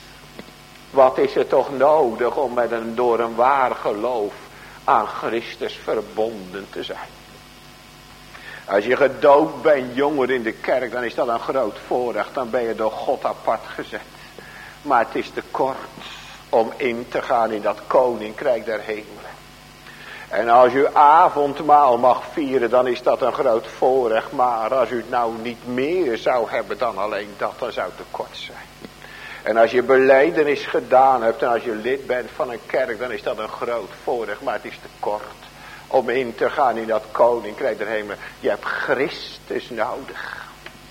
Wat is het toch nodig om door een waar geloof aan Christus verbonden te zijn. Als je gedoopt bent, jonger in de kerk, dan is dat een groot voorrecht. Dan ben je door God apart gezet. Maar het is te kort om in te gaan in dat koninkrijk der hemelen. En als u avondmaal mag vieren, dan is dat een groot voorrecht. Maar als u het nou niet meer zou hebben dan alleen dat, dan zou het te kort zijn. En als je belijdenis gedaan hebt en als je lid bent van een kerk, dan is dat een groot voorrecht. Maar het is te kort om in te gaan in dat koninkrijk der hemelen. Je hebt Christus nodig.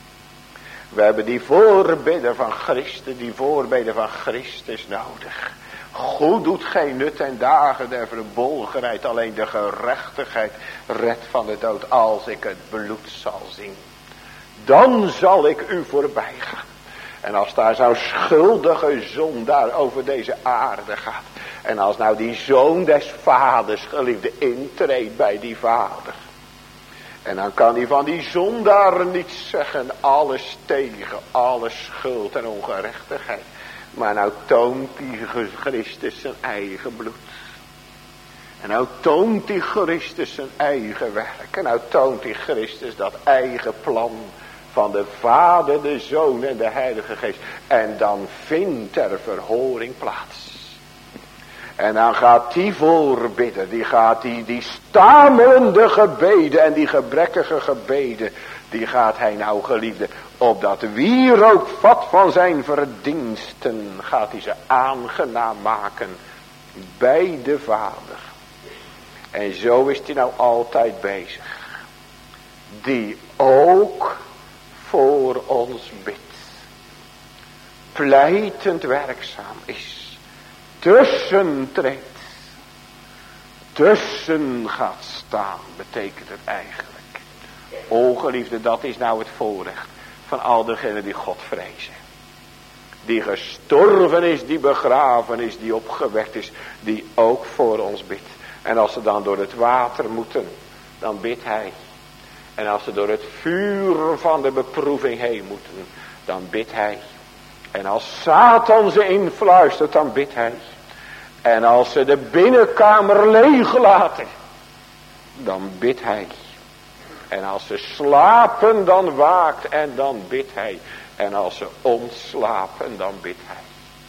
We hebben die voorbidder van Christus, die voorbeden van Christus nodig. Goed doet geen nut en dagen der verbolgenheid. Alleen de gerechtigheid redt van de dood. Als ik het bloed zal zien, dan zal ik u voorbij gaan. En als daar zo'n schuldige zondaar over deze aarde gaat. En als nou die zoon des vaders, geliefde, intreedt bij die vader. En dan kan hij van die zondaar niet zeggen, alles tegen, alles schuld en ongerechtigheid. Maar nou toont die Christus zijn eigen bloed. En nou toont die Christus zijn eigen werk. En nou toont die Christus dat eigen plan van de Vader, de Zoon en de Heilige Geest. En dan vindt er verhoring plaats. En dan gaat die voorbidder, die gaat die stamelende gebeden en die gebrekkige gebeden, die gaat hij nou, geliefde, op dat wierookvat van zijn verdiensten gaat hij ze aangenaam maken bij de Vader. En zo is hij nou altijd bezig. Die ook voor ons bidt. Pleitend werkzaam is. Tussentreedt. Tussen gaat staan, betekent het eigenlijk. O geliefde, dat is nou het voorrecht van al degenen die God vrezen. Die gestorven is, die begraven is, die opgewekt is, die ook voor ons bidt. En als ze dan door het water moeten, dan bidt hij. En als ze door het vuur van de beproeving heen moeten, dan bidt hij. En als Satan ze influistert, dan bidt hij. En als ze de binnenkamer leeg laten, dan bidt hij. En als ze slapen, dan waakt en dan bidt hij. En als ze ontslapen, dan bidt hij.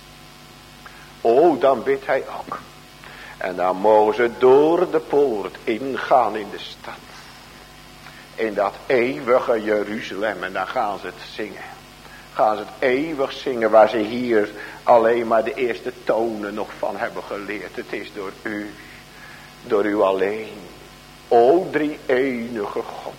O, dan bidt hij ook. En dan mogen ze door de poort ingaan in de stad. In dat eeuwige Jeruzalem. En dan gaan ze het zingen. Gaan ze het eeuwig zingen waar ze hier alleen maar de eerste tonen nog van hebben geleerd. Het is door u. Door u alleen. O drie enige God.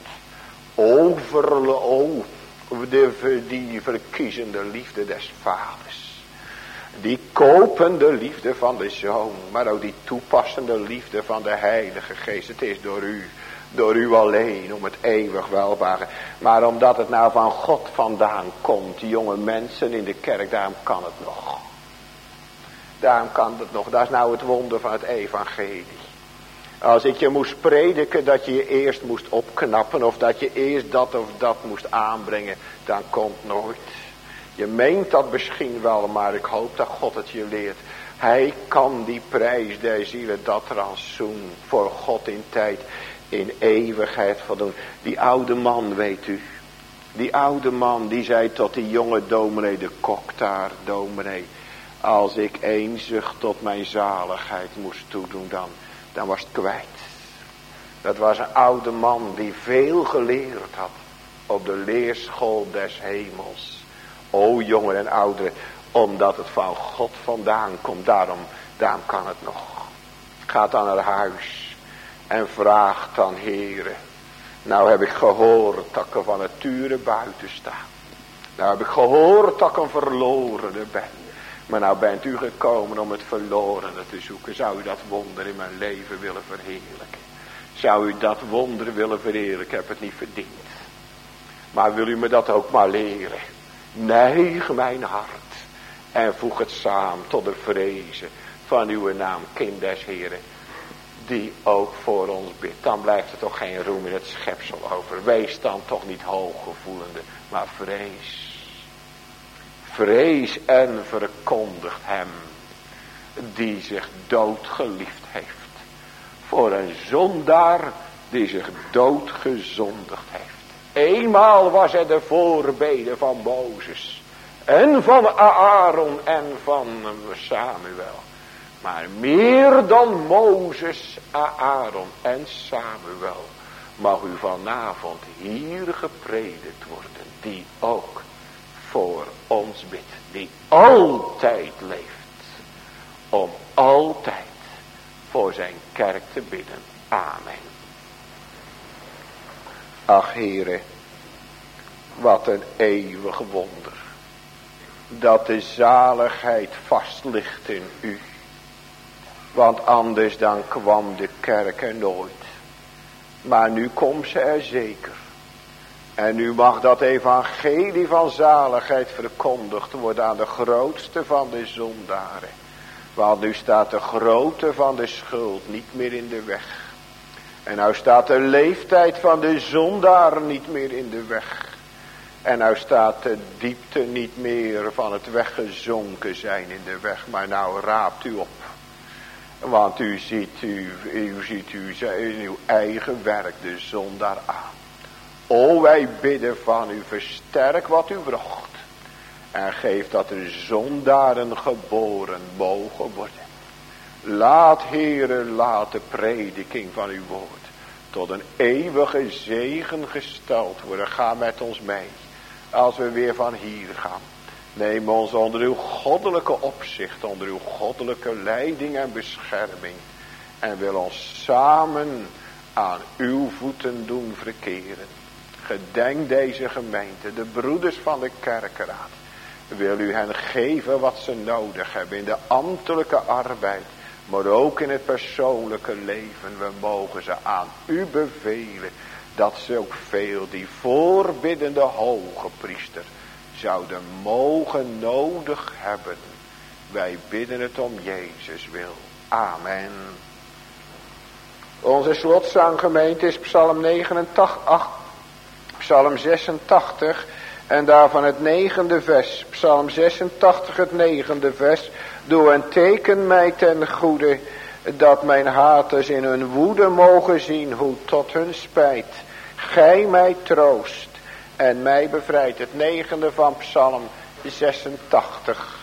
Die verkiezende liefde des vaders. Die kopende liefde van de zoon. Maar ook die toepassende liefde van de heilige geest. Het is door u. Door u alleen om het eeuwig welvaren. Maar omdat het nou van God vandaan komt. Jonge mensen in de kerk. Daarom kan het nog. Daarom kan het nog. Dat is nou het wonder van het evangelie. Als ik je moest prediken dat je eerst moest opknappen. Of dat je eerst dat of dat moest aanbrengen. Dan komt nooit. Je meent dat misschien wel. Maar ik hoop dat God het je leert. Hij kan die prijs der zielen. Dat rantsoen voor God in tijd. In eeuwigheid voldoen. Die oude man, weet u. Die oude man die zei tot die jonge dominee de kok daar. Dominee. Als ik één zucht tot mijn zaligheid moest toedoen dan was het kwijt. Dat was een oude man die veel geleerd had. Op de leerschool des hemels. O jongeren en ouderen. Omdat het van God vandaan komt. Daarom kan het nog. Gaat dan naar huis. En vraagt dan, Heere. Nou heb ik gehoord dat ik er van nature buiten sta. Nou heb ik gehoord dat ik een verlorene ben. Maar nou bent u gekomen om het verlorene te zoeken. Zou u dat wonder in mijn leven willen verheerlijken? Zou u dat wonder willen verheerlijken? Ik heb het niet verdiend. Maar wil u me dat ook maar leren? Neig mijn hart. En voeg het samen tot de vrezen van uw naam, kind des Heren. Die ook voor ons bidt. Dan blijft er toch geen roem in het schepsel over. Wees dan toch niet hooggevoelende. Maar vrees. Vrees en verkondigt hem. Die zich doodgeliefd heeft. Voor een zondaar die zich doodgezondigd heeft. Eenmaal was hij de voorbede van Mozes. En van Aaron en van Samuel. Maar meer dan Mozes, Aaron en Samuel mag u vanavond hier gepredikt worden. Die ook voor ons bidt. Die altijd leeft. Om altijd voor zijn kerk te bidden. Amen. Ach Heere, wat een eeuwig wonder. Dat de zaligheid vast ligt in u. Want anders dan kwam de kerk er nooit. Maar nu komt ze er zeker. En nu mag dat evangelie van zaligheid verkondigd worden aan de grootste van de zondaren. Want nu staat de grootte van de schuld niet meer in de weg. En nou staat de leeftijd van de zondaar niet meer in de weg. En nou staat de diepte niet meer van het weggezonken zijn in de weg. Maar nou raapt u op. Want u ziet in uw eigen werk de zondaar aan. O, wij bidden van u, versterk wat u wrocht. En geef dat er zondaren geboren mogen worden. Laat, Heere, laat de prediking van uw woord tot een eeuwige zegen gesteld worden. Ga met ons mee. Als we weer van hier gaan. Neem ons onder uw goddelijke opzicht. Onder uw goddelijke leiding en bescherming. En wil ons samen aan uw voeten doen verkeren. Gedenk deze gemeente. De broeders van de kerkenraad. Wil u hen geven wat ze nodig hebben. In de ambtelijke arbeid. Maar ook in het persoonlijke leven. We mogen ze aan u bevelen. Dat ze ook veel die voorbiddende hoge priester zouden mogen nodig hebben. Wij bidden het om Jezus wil. Amen. Onze slotzanggemeente is Psalm 86 en daarvan het 9e vers. Psalm 86 het 9e vers. Doe een teken mij ten goede, dat mijn haters in hun woede mogen zien hoe tot hun spijt gij mij troost en mij bevrijdt. Het 9e van Psalm 86.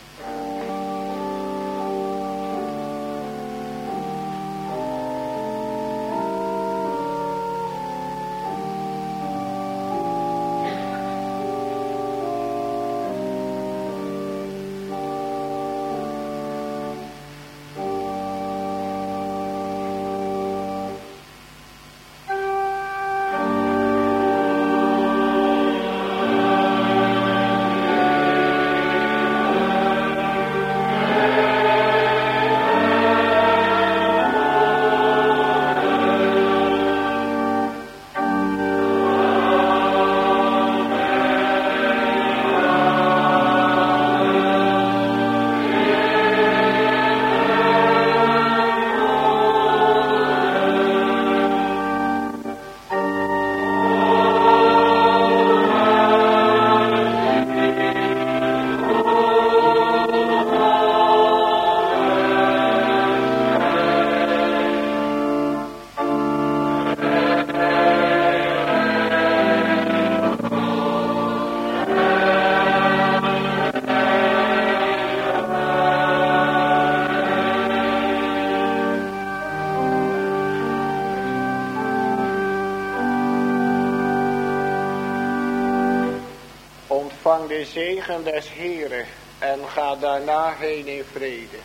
Ontvang de zegen des Heeren en ga daarna heen in vrede.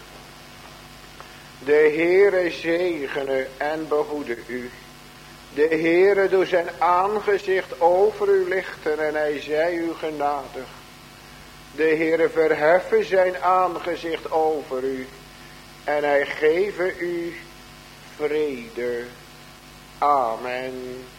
De Heere zegene en behoede u. De Heere doet zijn aangezicht over u lichten en hij zij u genadig. De Heere verheffen zijn aangezicht over u en hij geven u vrede. Amen.